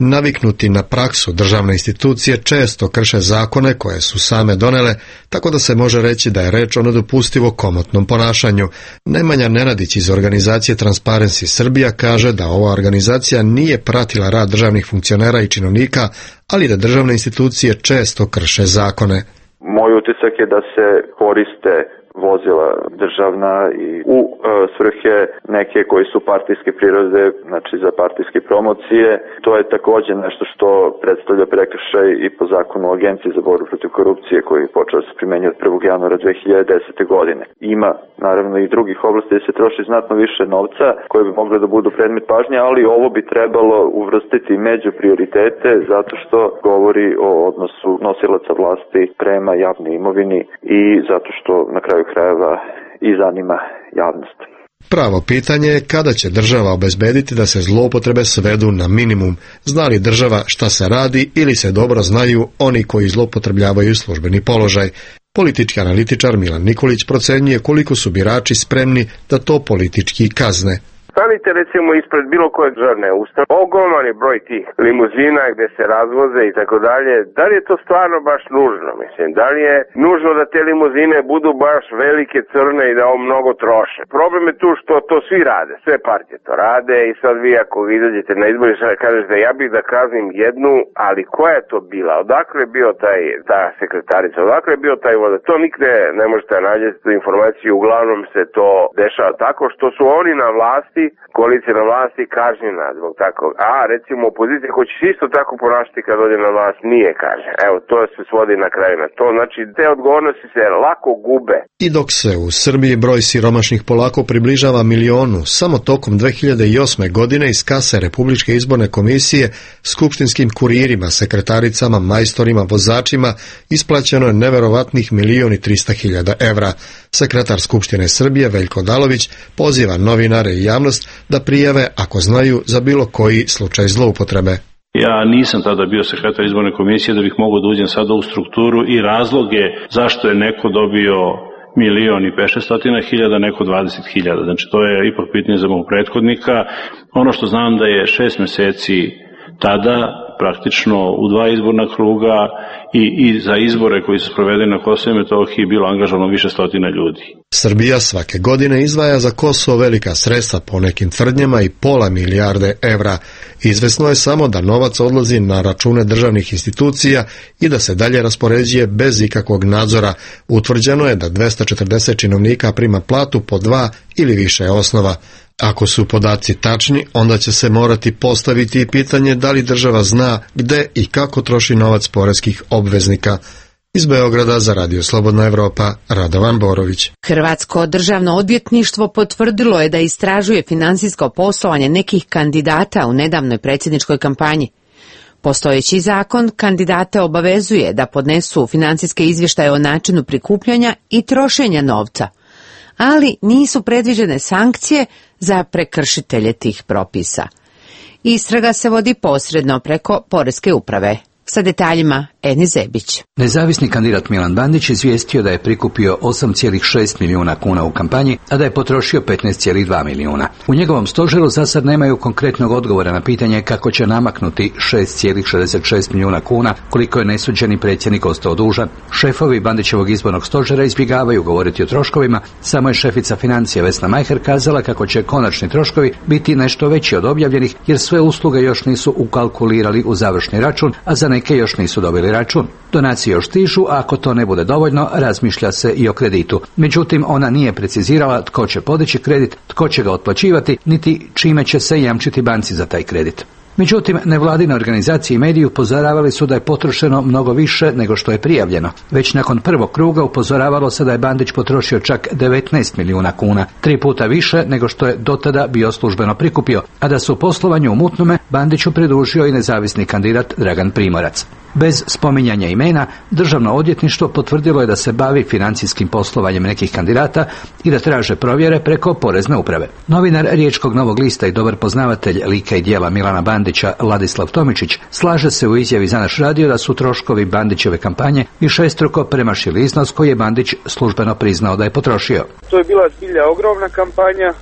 Naviknuti na praksu, državne institucije često krše zakone koje su same donele, tako da se može reći da je reč o nedopustivo komotnom ponašanju. Nemanja Nenadić iz organizacije Transparency Srbija kaže da ova organizacija nije pratila rad državnih funkcionera i činovnika, ali da državne institucije često krše zakone. Moj utisak je da se koriste vozila državna i u e, svrhe neke koji su partijske prirode, znači za partijske promocije. To je također nešto što predstavlja prekršaj i po zakonu o Agenciji za borbu protiv korupcije koji je počeo da se primenjuje od prvog januara dve hiljade desete. godine. Ima naravno i drugih oblasti gdje se troši znatno više novca koje bi mogle da budu predmet pažnje, ali ovo bi trebalo uvrstiti među prioritete zato što govori o odnosu nosilaca vlasti prema javnoj imovini i zato što na kraju krajeva i zanima javnost. Pravo pitanje je kada će država obezbediti da se zloupotrebe svedu na minimum. Zna li država šta se radi ili se dobro znaju oni koji zloupotrebljavaju službeni položaj? Politički analitičar Milan Nikolić procenjuje koliko su birači spremni da to politički kazne. Stavite recimo ispred bilo koje državne ustanove ogroman je broj tih limuzina gdje se razvoze i tako dalje. Da li je to stvarno baš nužno? Mislim, da li je nužno da te limuzine budu baš velike, crne i da on mnogo troše? Problem je tu što to svi rade, sve partije to rade i sad vi ako izađete na izbori sada kažete ja bih da kaznim jednu, ali koja je to bila? Odakle je bio taj, ta sekretarica? Odakle je bio taj voda? To nikde ne možete nađeti tu informaciju, uglavnom se to dešava tako što su oni na vlasti, koalicija na vlasti kažnjena zbog tako. A recimo opozicija hoće isto tako ponašati kad dođe na vlast, nije kažnjena. Evo, to se svodi na kraju na to. Znači, te odgovornosti se lako gube. I dok se u Srbiji broj siromašnih polako približava milionu, samo tokom dve hiljade osme. godine iz kase Republičke izborne komisije skupštinskim kuririma, sekretaricama, majstorima, vozačima isplaćeno je neverovatnih milion i trista hiljada evra. Sekretar Skupštine Srbije Veljko Odalović poziva novinare i javnost da prijave ako znaju za bilo koji slučaj zloupotrebe. Ja nisam tada bio sekretar izborne komisije da bih mogao da uđem sada u strukturu i razloge zašto je neko dobio milion i pešestotina hiljada, neko dvadeset hiljada. Znači to je ipak pitanje za mog prethodnika. Ono što znam da je šest meseci tada praktično u dva izborna kruga i, i za izbore koji su provedeni na Kosovu i Metohiji bilo angažovano više stotina ljudi. Srbija svake godine izdvaja za Kosovo velika sredstva, po nekim tvrdnjama i pola milijarde evra. Izvesno je samo da novac odlazi na račune državnih institucija i da se dalje raspoređuje bez ikakvog nadzora. Utvrđeno je da dvesta četrdeset činovnika prima platu po dva ili više osnova. Ako su podaci tačni, onda će se morati postaviti i pitanje da li država zna gde i kako troši novac poreskih obveznika. Iz Beograda za Radio Slobodna Evropa, Radovan Borović. Hrvatsko državno odvjetništvo potvrdilo je da istražuje finansijsko poslovanje nekih kandidata u nedavnoj predsjedničkoj kampanji. Postojeći zakon kandidate obavezuje da podnesu finansijske izvještaje o načinu prikupljanja i trošenja novca, ali nisu predviđene sankcije za prekršitelje tih propisa. Istraga se vodi posredno preko Poreske uprave. Sa detaljima Eni Zebić. Nezavisni kandidat Milan Bandić izvijestio da je prikupio osam zarez šest milijuna kuna u kampanji, a da je potrošio petnaest zarez dva milijuna. U njegovom stožeru za sad nemaju konkretnog odgovora na pitanje kako će namaknuti šest zarez šezdeset šest milijuna kuna, koliko je nesuđeni predsjednik ostao dužan. Šefovi Bandićevog izbornog stožera izbjegavaju govoriti o troškovima, samo je šefica financija Vesna Majher kazala kako će konačni troškovi biti nešto veći od objavljenih, jer sve usluge još nisu ukalkulirali u završni račun, a za neke još nisu dobili račun. Donacije još stižu, a ako to ne bude dovoljno, razmišlja se i o kreditu. Međutim, ona nije precizirala tko će podići kredit, tko će ga otplaćivati, niti čime će se jamčiti banci za taj kredit. Međutim, nevladine organizacije i mediji upozoravali su da je potrošeno mnogo više nego što je prijavljeno. Već nakon prvog kruga upozoravalo se da je Bandić potrošio čak devetnaest milijuna kuna, tri puta više nego što je dotada bio službeno prikupio, a da su u poslovanju u mutnome Bandiću pridružio i nezavisni kandidat Dragan Primorac. Bez spominjanja imena, Državno odvjetništvo potvrdilo je da se bavi financijskim poslovanjem nekih kandidata i da traže provjere preko Porezne uprave. Novinar Riječkog Novog lista i dobar poznavatelj lika i djela Milana Bandića, Ladislav Tomičić, slaže se u izjavi za naš radio da su troškovi Bandićeve kampanje višestruko premašili iznos koji je Bandić službeno priznao da je potrošio. To je bila zbilja ogromna kampanja,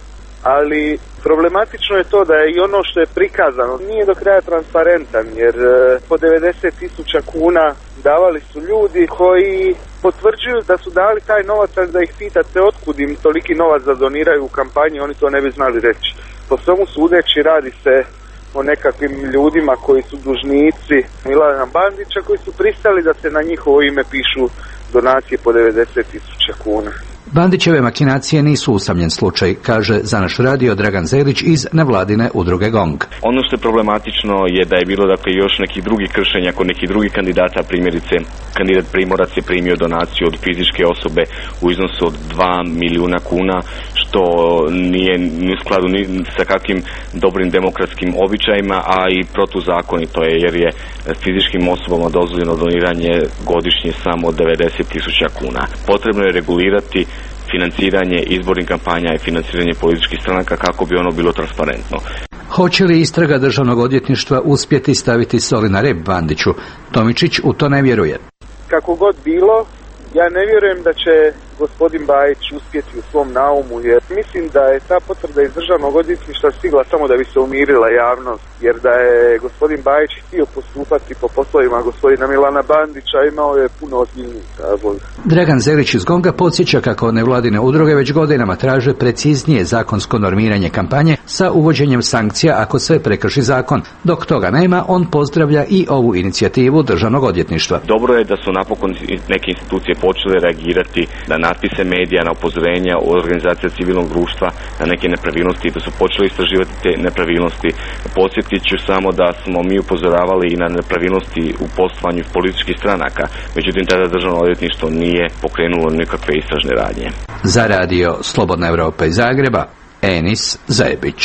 ali problematično je to da je i ono što je prikazano nije do kraja transparentan, jer po devedeset tisuća kuna davali su ljudi koji potvrđuju da su dali taj novac, ali da ih pitate otkud im toliki novac da doniraju u kampanji, oni to ne bi znali reći. Po svemu sudeći radi se o nekakvim ljudima koji su dužnici Milana Bandića, koji su pristali da se na njihovo ime pišu donacije po devedeset tisuća kuna. Bandićeve makinacije nisu usamljen slučaj, kaže za naš radio Dragan Zelić iz nevladine udruge GONG. Ono što je problematično je da je bilo dakle još nekih drugih kršenja kod nekih drugih kandidata, primjerice kandidat Primorac je primio donaciju od fizičke osobe u iznosu od dva milijuna kuna, što nije ni u skladu ni sa kakvim dobrim demokratskim običajima, a i protuzakonito je, jer je fizičkim osobama dozvoljeno doniranje godišnje samo devedeset tisuća kuna. Potrebno je regulirati financiranje izbornih kampanja i financiranje političkih stranaka kako bi ono bilo transparentno. Hoće li istraga Državnog odvjetništva uspjeti staviti soli na rep Bandiću? Tomičić u to ne vjeruje. Kako god bilo, ja ne vjerujem da će gospodin Bajić uspjeti u svom naumu, jer mislim da je ta potvrda iz Državnog odvjetništva stigla samo da bi se umirila javnost, jer da je gospodin Bajić htio postupati po poslovima gospodina Milana Bandića, imao je puno ozbiljnijih razloga. Dragan Zelić iz GONG-a podsjeća kako nevladine udruge već godinama traže preciznije zakonsko normiranje kampanje sa uvođenjem sankcija ako se prekrši zakon. Dok toga nema, on pozdravlja i ovu inicijativu Državnog odvjetništva. Dobro je da su napokon neke institucije počele reagirati na natpise medija, na upozorenja organizacija civilnog društva na neke nepravilnosti i da su počeli istraživati te nepravilnosti. Podsjetit ću samo da smo mi upozoravali i na nepravilnosti u poslovanju političkih stranaka, međutim tada Državno odvjetništvo nije pokrenulo nikakve istražne radnje. Za radio Slobodna Evropa iz Zagreba, Enis Zajebić.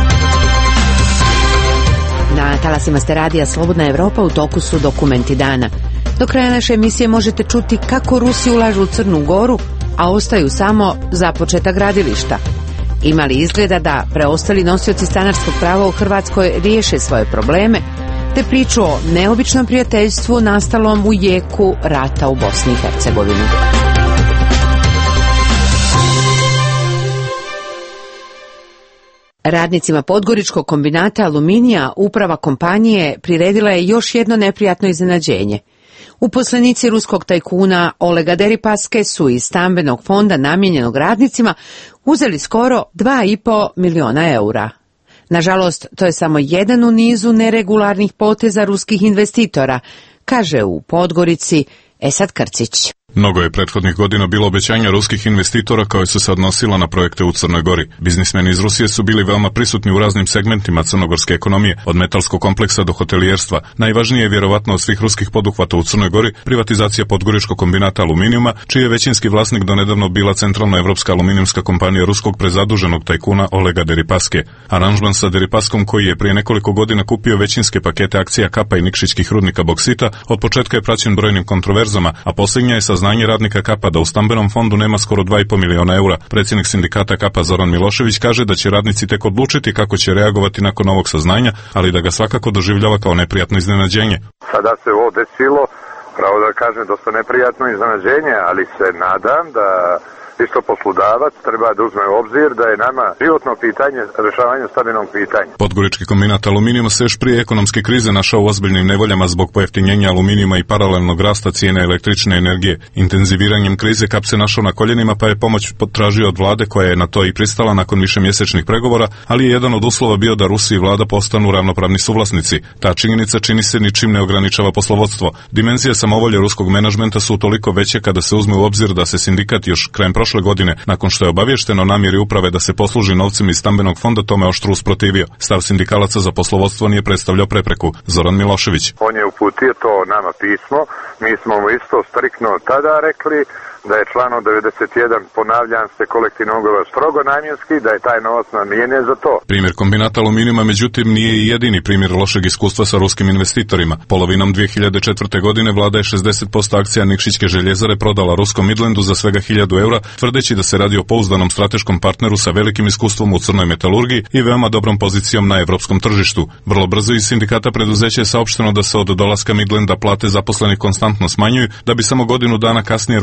Na talasima ste radija Slobodna Evropa, u toku su dokumenti dana. Do kraja naše emisije možete čuti kako Rusi ulažu u Crnu Goru, a ostaju samo započeta gradilišta. Ima li izgleda da preostali nosioci stanarskog prava u Hrvatskoj riješe svoje probleme, te priču o neobičnom prijateljstvu nastalom u jeku rata u Bosni i Hercegovini. Radnicima Podgoričkog kombinata aluminija uprava kompanije priredila je još jedno neprijatno iznenađenje. Uposlenici ruskog tajkuna Olega Deripaske su iz stambenog fonda namijenjenog radnicima uzeli skoro dva i po miliona eura. Nažalost, to je samo jedan u nizu neregularnih poteza ruskih investitora, kaže u Podgorici Esad Krcić. Mnogo je prethodnih godina bilo obećanja ruskih investitora koje su se odnosila na projekte u Crnoj Gori. Biznismeni iz Rusije su bili veoma prisutni u raznim segmentima crnogorske ekonomije, od metalskog kompleksa do hotelijerstva. Najvažnije je vjerovatno od svih ruskih poduhvata u Crnoj Gori privatizacija Podgoričkog kombinata aluminijuma, čiji je većinski vlasnik donedavno bila centralna evropska aluminijumska kompanija ruskog prezaduženog tajkuna Olega Deripaske. Aranžman sa Deripaskom, koji je prije nekoliko godina kupio većinske pakete akcija Kapa i Nikšićkih rudnika boksita, od početka je praćen brojnim kontroverzama, a posljednja je saznanje radnika Kapa da u stambenom fondu nema skoro dva i po miliona eura. Predsjednik sindikata Kapa Zoran Milošević kaže da će radnici tek odlučiti kako će reagovati nakon ovog saznanja, ali da ga svakako doživljava kao neprijatno iznenađenje. Sada se ovo desilo, pravo da kažem, dosta neprijatno iznenađenje, ali se nadam da isto poslodavac treba da uzme u obzir da je nama životno pitanje rješavanje stabilnog pitanja. Podgorički kombinat aluminijuma se još prije ekonomske krize našao u ozbiljnim nevoljama zbog pojeftinjenja aluminijuma i paralelnog rasta cijene električne energije. Intenziviranjem krize Kap se našao na koljenima pa je pomoć potražio od vlade koja je na to i pristala nakon višemjesečnih pregovora, ali je jedan od uslova bio da Rusija i vlada postanu ravnopravni suvlasnici. Ta činjenica čini se ničim ne ograničava poslovodstvo. Dimenzije samovolje ruskog menadžmenta su toliko veće kada se uzme u obzir da se sindikat još krajem prošle godine, nakon što je obavješteno o namjeri uprave da se posluži novcima iz stambenog fonda, tome oštro usprotivio. Stav sindikalaca za poslovodstvo nije predstavljao prepreku. Zoran Milošević. On je uputio to nama pismo, mi smo mu isto striktno tada rekli da je član od devedeset jedan, ponavljam se, kolektivnog ugovora strogo namjenski, da je taj novac namijenjen za to. Primjer kombinata aluminijuma međutim nije i jedini primjer lošeg iskustva sa ruskim investitorima. Polovinom dvije hiljade četvrte. godine vlada je šezdeset posto akcija Nikšićke željezare prodala ruskom Midlandu za svega hiljadu eura, tvrdeći da se radi o pouzdanom strateškom partneru sa velikim iskustvom u crnoj metalurgiji i veoma dobrom pozicijom na evropskom tržištu. Vrlo brzo iz sindikata preduzeća je saopšteno da se od dolaska Midlanda plate zaposlenih konstantno smanjuju, da bi samo godinu dana kasnije ruski takozvani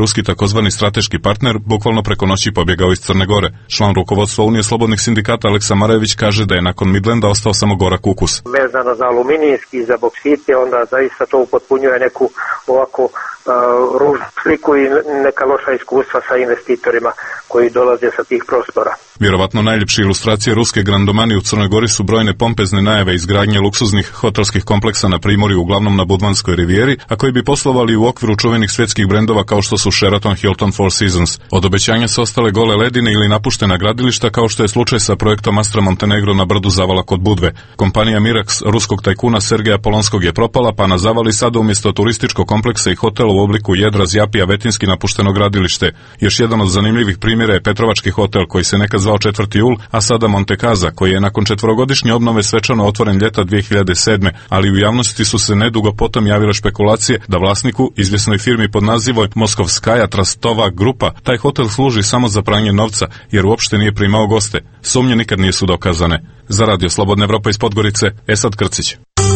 takozvani strateški partner, bukvalno preko noći pobjegao iz Crne Gore. Član rukovodstva Unije slobodnih sindikata Aleksa Marajević kaže da je nakon Midlanda ostao samo gorak ukus. Vezano za aluminijski i za boksite, onda zaista to upotpunjuje neku ovako uh, ružnu sliku i neka loša iskustva sa investitorima koji dolaze sa tih prostora. Vjerovatno najljepše ilustracije ruske grandomani u Crnoj Gori su brojne pompezne najave izgradnje luksuznih hotelskih kompleksa na primorju, uglavnom na Budvanskoj rivijeri, a koji bi poslovali u okviru čuvenih svjetskih brendova kao što su Sheraton, Hilton, Four Seasons. Od obećanja su ostale gole ledine ili napuštena gradilišta, kao što je slučaj sa projektom Astra Montenegro na brdu Zavala kod Budve. Kompanija Mirax ruskog tajkuna Sergeja Polonskog je propala, pa na Zavali sada umjesto turističkog kompleksa i hotela u obliku jedra zjapi avetinski napušteno gradilište. Još jedan od zanimljivih primjera je Petrovački hotel koji se nekad zvao Četvrti jul, a sada Monte Casa, koji je nakon četvorogodišnje obnove svečano otvoren ljeta dvije hiljade sedme, ali u javnosti su se nedugo potom javile špekulacije da vlasniku, izvjesnoj firmi pod nazivom Moskovskaja Trastova grupa, taj hotel služi samo za pranje novca, jer uopšte nije primao goste. Sumnje nikad nisu dokazane. Za Radio Slobodna Evropa iz Podgorice, Esad Krcić.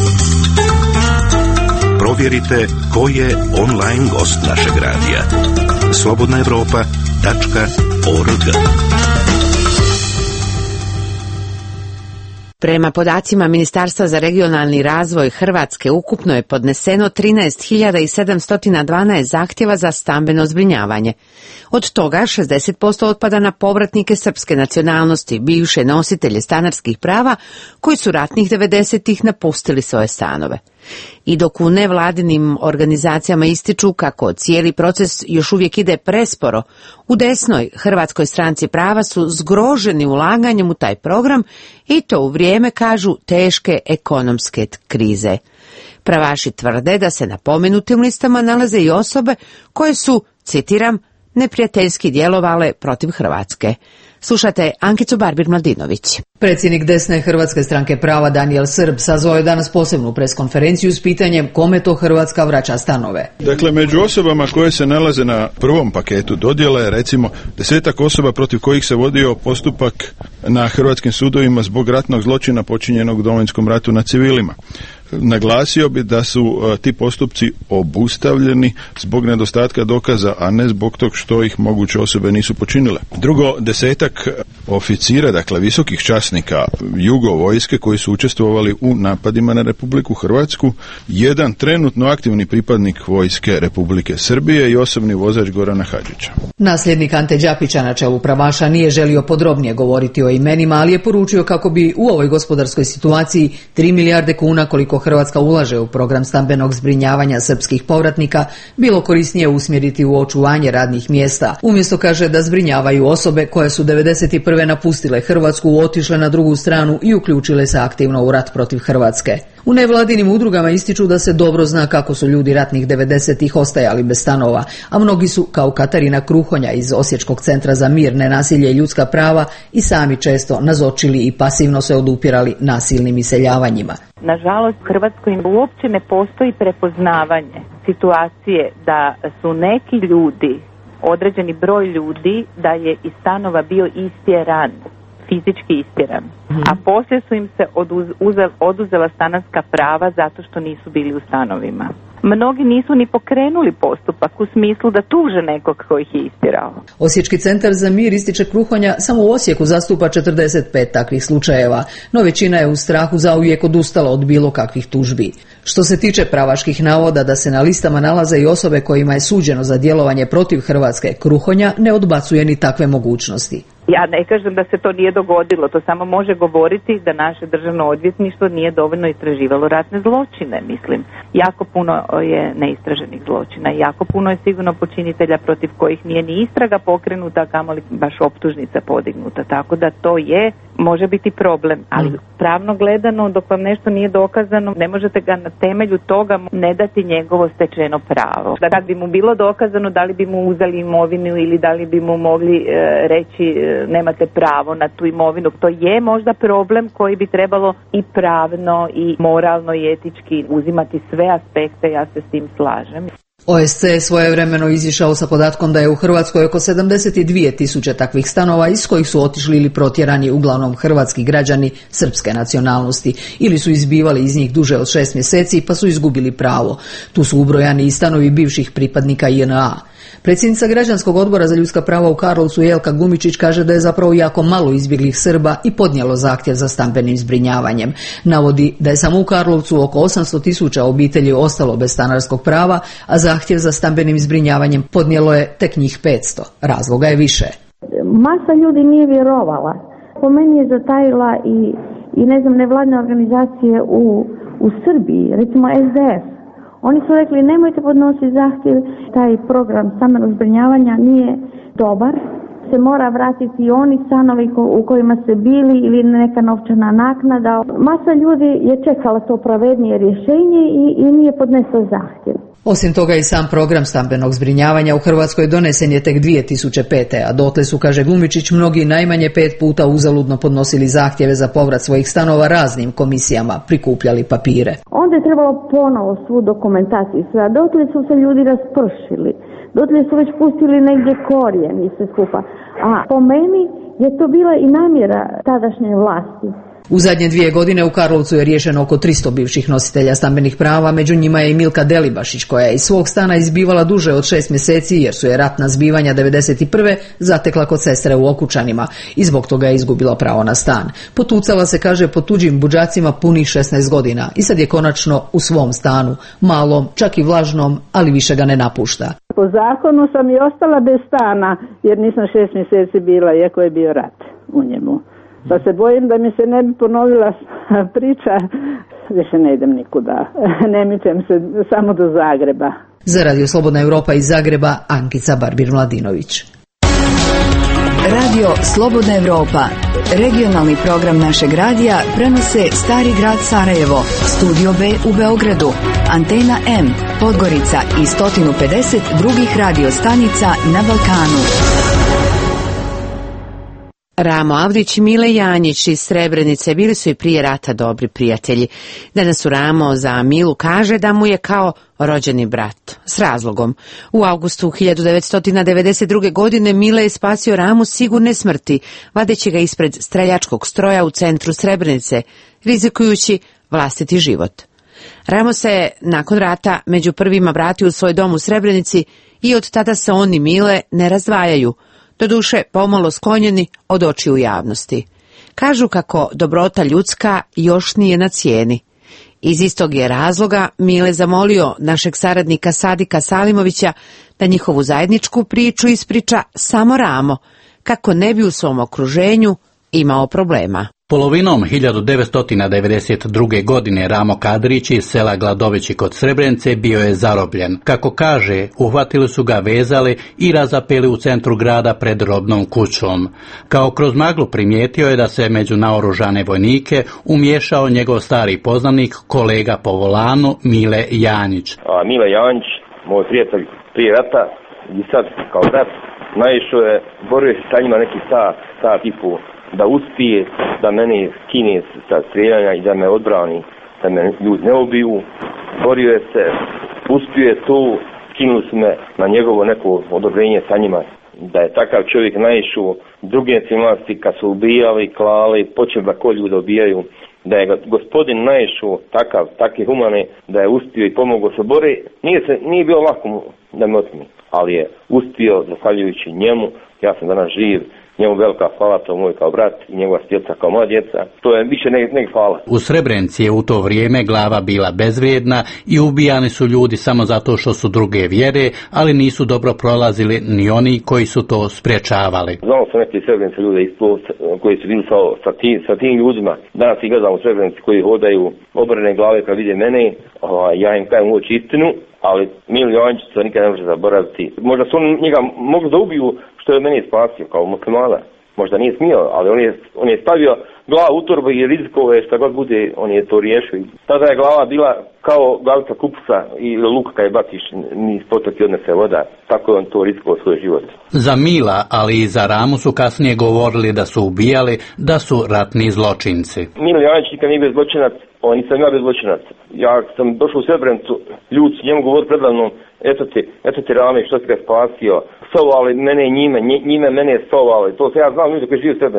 Provjerite ko je online gost našeg radija. slobodna evropa tačka org. Prema podacima Ministarstva za regionalni razvoj Hrvatske ukupno je podneseno trinaest hiljada sedamsto dvanaest zahtjeva za stambeno zbrinjavanje. Od toga šezdeset posto otpada na povratnike srpske nacionalnosti, bivše nositelje stanarskih prava koji su ratnih devedesetih napustili svoje stanove. I dok u nevladinim organizacijama ističu kako cijeli proces još uvijek ide presporo, u desnoj Hrvatskoj stranci prava su zgroženi ulaganjem u taj program i to u vrijeme, kažu, teške ekonomske krize. Pravaši tvrde da se na pomenutim listama nalaze i osobe koje su, citiram, neprijateljski djelovale protiv Hrvatske. Slušate Ankicu Barbir-Mladinović. Predsjednik desne Hrvatske stranke prava Danijel Srb sazvao je danas posebnu preskonferenciju s pitanjem kome to Hrvatska vraća stanove. Dakle, među osobama koje se nalaze na prvom paketu dodjela je recimo desetak osoba protiv kojih se vodio postupak na hrvatskim sudovima zbog ratnog zločina počinjenog u Domovinskom ratu na civilima. Naglasio bi da su uh, ti postupci obustavljeni zbog nedostatka dokaza, a ne zbog tog što ih moguće osobe nisu počinile. Drugo, desetak oficira, dakle visokih časnika jugo vojske koji su učestvovali u napadima na Republiku Hrvatsku, jedan trenutno aktivni pripadnik vojske Republike Srbije i osobni vozač Gorana Hadžića. Nasljednik Ante Đapića na čelu pravaša nije želio podrobnije govoriti o imenima, ali je poručio kako bi u ovoj gospodarskoj situaciji tri milijarde kuna koliko Hrvatska ulaže u program stambenog zbrinjavanja srpskih povratnika bilo korisnije usmjeriti u očuvanje radnih mjesta. Umjesto, kaže, da zbrinjavaju osobe koje su devedeset prve napustile Hrvatsku, otišle na drugu stranu i uključile se aktivno u rat protiv Hrvatske. U nevladinim udrugama ističu da se dobro zna kako su ljudi ratnih devedesetih ostajali bez stanova, a mnogi su, kao Katarina Kruhonja iz Osječkog centra za mir, nenasilje i ljudska prava, i sami često nazočili i pasivno se odupirali nasilnim iseljavanjima. Nažalost, u Hrvatskoj uopće ne postoji prepoznavanje situacije da su neki ljudi, određeni broj ljudi, da je iz stanova bio istjeran, fizički istjeran, a poslije su im se oduz, uzel, oduzela stanarska prava zato što nisu bili u stanovima. Mnogi nisu ni pokrenuli postupak u smislu da tuže nekog koji ih je istjerao. Osječki centar za mir, ističe Kruhonja, samo u Osijeku zastupa četrdeset pet takvih slučajeva, no većina je u strahu zauvijek odustala od bilo kakvih tužbi. Što se tiče pravaških navoda da se na listama nalaze i osobe kojima je suđeno za djelovanje protiv Hrvatske, Kruhonja ne odbacuje ni takve mogućnosti. Ja ne kažem da se to nije dogodilo, to samo može govoriti da naše državno odvjetništvo nije dovoljno istraživalo ratne zločine, mislim. Jako puno je neistraženih zločina, jako puno je sigurno počinitelja protiv kojih nije ni istraga pokrenuta, kamoli baš optužnica podignuta, tako da to je, može biti problem, ali mm. pravno gledano, dok vam nešto nije dokazano, ne možete ga na temelju toga ne dati njegovo stečeno pravo. Da kad bi mu bilo dokazano, da li bi mu uzeli imovinu ili da li bi mu mogli e, reći e, nemate pravo na tu imovinu. To je možda problem koji bi trebalo i pravno i moralno i etički uzimati sve aspekte, ja se s tim slažem. O S C je svojevremeno izišao sa podatkom da je u Hrvatskoj oko sedamdeset dvije tisuće takvih stanova iz kojih su otišli ili protjerani uglavnom hrvatski građani srpske nacionalnosti ili su izbivali iz njih duže od šest mjeseci pa su izgubili pravo. Tu su ubrojani i stanovi bivših pripadnika J N A. Predsjednica Građanskog odbora za ljudska prava u Karlovcu Jelka Gumičić kaže da je zapravo jako malo izbjeglih Srba i podnijelo zahtjev za stambenim zbrinjavanjem. Navodi da je samo u Karlovcu oko osamsto tisuća obitelji ostalo bez stanarskog prava, a zahtjev za stambenim zbrinjavanjem podnijelo je tek njih petsto. Razloga je više. Masa ljudi nije vjerovala. Po meni je zatajila i, i ne znam, nevladne organizacije u, u Srbiji, recimo S D F. Oni su rekli nemojte podnositi zahtjev, taj program stambenog zbrinjavanja nije dobar, se mora vratiti oni stanovi u kojima ste bili ili neka novčana naknada. Masa ljudi je čekala to pravednije rješenje i, i nije podnesla zahtjev. Osim toga i sam program stambenog zbrinjavanja u Hrvatskoj donesen je tek dvije tisuće pete. a dotle su, kaže Gumičić, mnogi najmanje pet puta uzaludno podnosili zahtjeve za povrat svojih stanova raznim komisijama, prikupljali papire. Onda je trebalo ponovo svu dokumentaciju, a dotle su se ljudi raspršili, dotle su već pustili negdje korijen i sve skupa. A po meni je to bila i namjera tadašnje vlasti. U zadnje dvije godine u Karlovcu je riješeno oko tristo bivših nositelja stambenih prava, među njima je i Milka Delibašić koja je iz svog stana izbivala duže od šest mjeseci jer su je ratna zbivanja devedeset prve zatekla kod sestre u Okučanima i zbog toga je izgubila pravo na stan. Potucala se, kaže, po tuđim budžacima punih šesnaest godina i sad je konačno u svom stanu, malom, čak i vlažnom, ali više ga ne napušta. Po zakonu sam i ostala bez stana jer nisam šest mjeseci bila, iako je bio rat u njemu. Pa se bojim da mi se ne bi ponovila priča, više ne idem nikuda, ne mičem se samo do Zagreba. Za Radio Slobodna Europa iz Zagreba, Ankica Barbir-Mladinović. Radio Slobodna Europa, regionalni program našeg radija, prenose Stari grad Sarajevo, Studio B u Beogradu, Antena M, Podgorica i sto pedeset drugih radiostanica na Balkanu. Ramo Avdić i Mile Janjić iz Srebrenice bili su i prije rata dobri prijatelji. Danas u Ramo za Milu kaže da mu je kao rođeni brat. S razlogom. U avgustu hiljadu devetsto devedeset druge. godine Mile je spasio Ramu sigurne smrti, vadeći ga ispred streljačkog stroja u centru Srebrenice, rizikujući vlastiti život. Ramo se nakon rata među prvima vratio u svoj dom u Srebrenici i od tada se on i Mile ne razdvajaju, doduše pomalo sklonjeni od očiju javnosti. Kažu kako dobrota ljudska još nije na cijeni. Iz istog je razloga Mile zamolio našeg saradnika Sadika Salimovića da njihovu zajedničku priču ispriča samo Ramo, kako ne bi u svom okruženju imao problema. Polovinom hiljadu devetsto devedeset druge. godine Ramo Kadrić iz sela Gladovići kod Srebrenice bio je zarobljen. Kako kaže, uhvatili su ga, vezali i razapeli u centru grada pred robnom kućom. Kao kroz maglu primijetio je da se među naoružane vojnike umiješao njegov stari poznanik, kolega po volanu Mile Janjić. A Mile Janjić, moj prijatelj prije rata i sad kao brat, naišao je, borio se sa njima neki sat, sat i pol, da uspije da mene skine sa streljanja i da me odbrani, da me ljudi ne ubiju. Borio je se, uspio je to, skinuli su me na njegovo neko odobrenje sa njima. Da je takav čovjek naišao druge nacionalnosti kad su ubijali, klali, počeli da ko ljude ubijaju, da je gospodin naišao takav, takve humane, da je uspio i pomogao se bori. Nije, se, nije bilo lako da me otmi, ali je uspio, zahvaljujući njemu, ja sam danas živ. Njemu velika hvala, to moj kao brat i njegova stjeca kao moja djeca. To je više nek, nek hvala. U Srebrenici je u to vrijeme glava bila bezvrijedna i ubijani su ljudi samo zato što su druge vjere, ali nisu dobro prolazili ni oni koji su to sprječavali. Znamo sam neki Srebrenici ljude ispod, koji su bili sa, sa, tim, sa tim ljudima. Danas ih gledam u Srebrenici koji hodaju obrne glave kad vide mene. O, ja im kajem uoči istinu, ali Mile Janjić to nikad ne može zaboraviti. Možda su oni njega mogli da ubiju što je meni spasio kao muslimana. Možda nije smio, ali on je, on je stavio glavu u torbu i rizikove šta god bude, on je to riješio. Tada je glava bila kao glavica kupusa i luka kad je baciš niz potoki odnese voda. Tako je on to rizikovao svoj život. Za Mila, ali i za Ramu su kasnije govorili da su ubijali, da su ratni zločinci. Mile Janjić nikad nije bio zločinac, on nisam ja bio zločinac. Ja sam došao u Srebrenicu, ljudi njemu govori predavnom, eto ti, eto ti Rame, što si ga spasio, sovali mene i njime, njime mene sovali, to se ja znam ljudi koji živi u Srebrenici.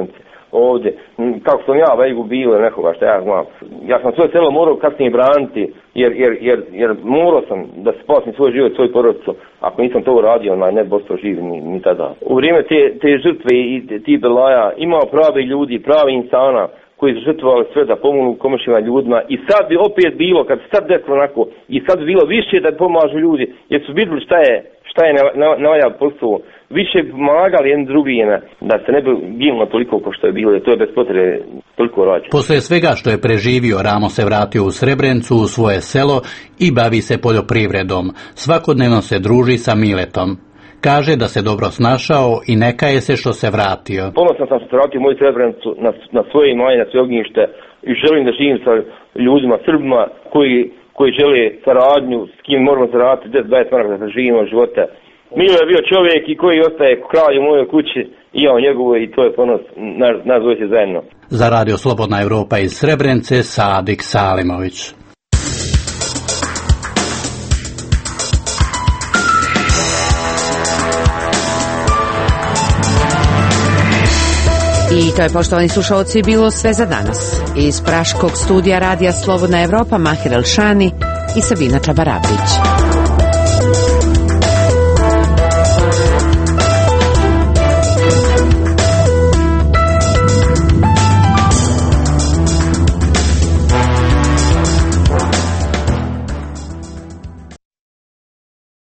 ovdje, kako sam ja vejgu bio ili nekoga što ja znam. Ja sam svoje selo morao kasnije braniti, jer, jer, jer, jer morao sam da spasim svoj život, svoju porodicu. Ako nisam to uradio, onaj ne bi ostao živ ni, ni tada. U vrijeme te, te žrtve i ti belaja imao pravi ljudi, pravi insana, koji su žrtvovali sve da pomognu komšijama ljudima i sad bi opet bilo, kad se sad desilo onako, i sad bi bilo više da pomažu ljudi, jer su vidjeli šta je, šta je na ovaj posao, više bi pomagali jedni drugima, da se ne bi ginulo toliko ko što je bilo, jer to je bez potrebe toliko rađeno. Poslije svega što je preživio, Ramo se vratio u Srebrencu, u svoje selo i bavi se poljoprivredom. Svakodnevno se druži sa Miletom. Kaže da se dobro snašao i ne kaje se što se vratio. Ponosan sam što se vratio u moju Srebrenicu na, na svoje imanje, na svoje ognjište i želim da živim sa ljudima, Srbima koji, koji žele saradnju, s kim moramo zaraditi deset dvadeset maraka da živimo živote. Milo je bio čovjek i koji ostaje kralj u mojoj kući i ja u njegovoj i to je ponos nas dvojice zajedno. Za Radio Slobodna Evropa iz Srebrenice, Sadik Salimović. I to je, poštovani slušalci, bilo sve za danas. Iz praškog studija Radija Slobodna Evropa, Mahir Elšani i Sabina Čabarabrić.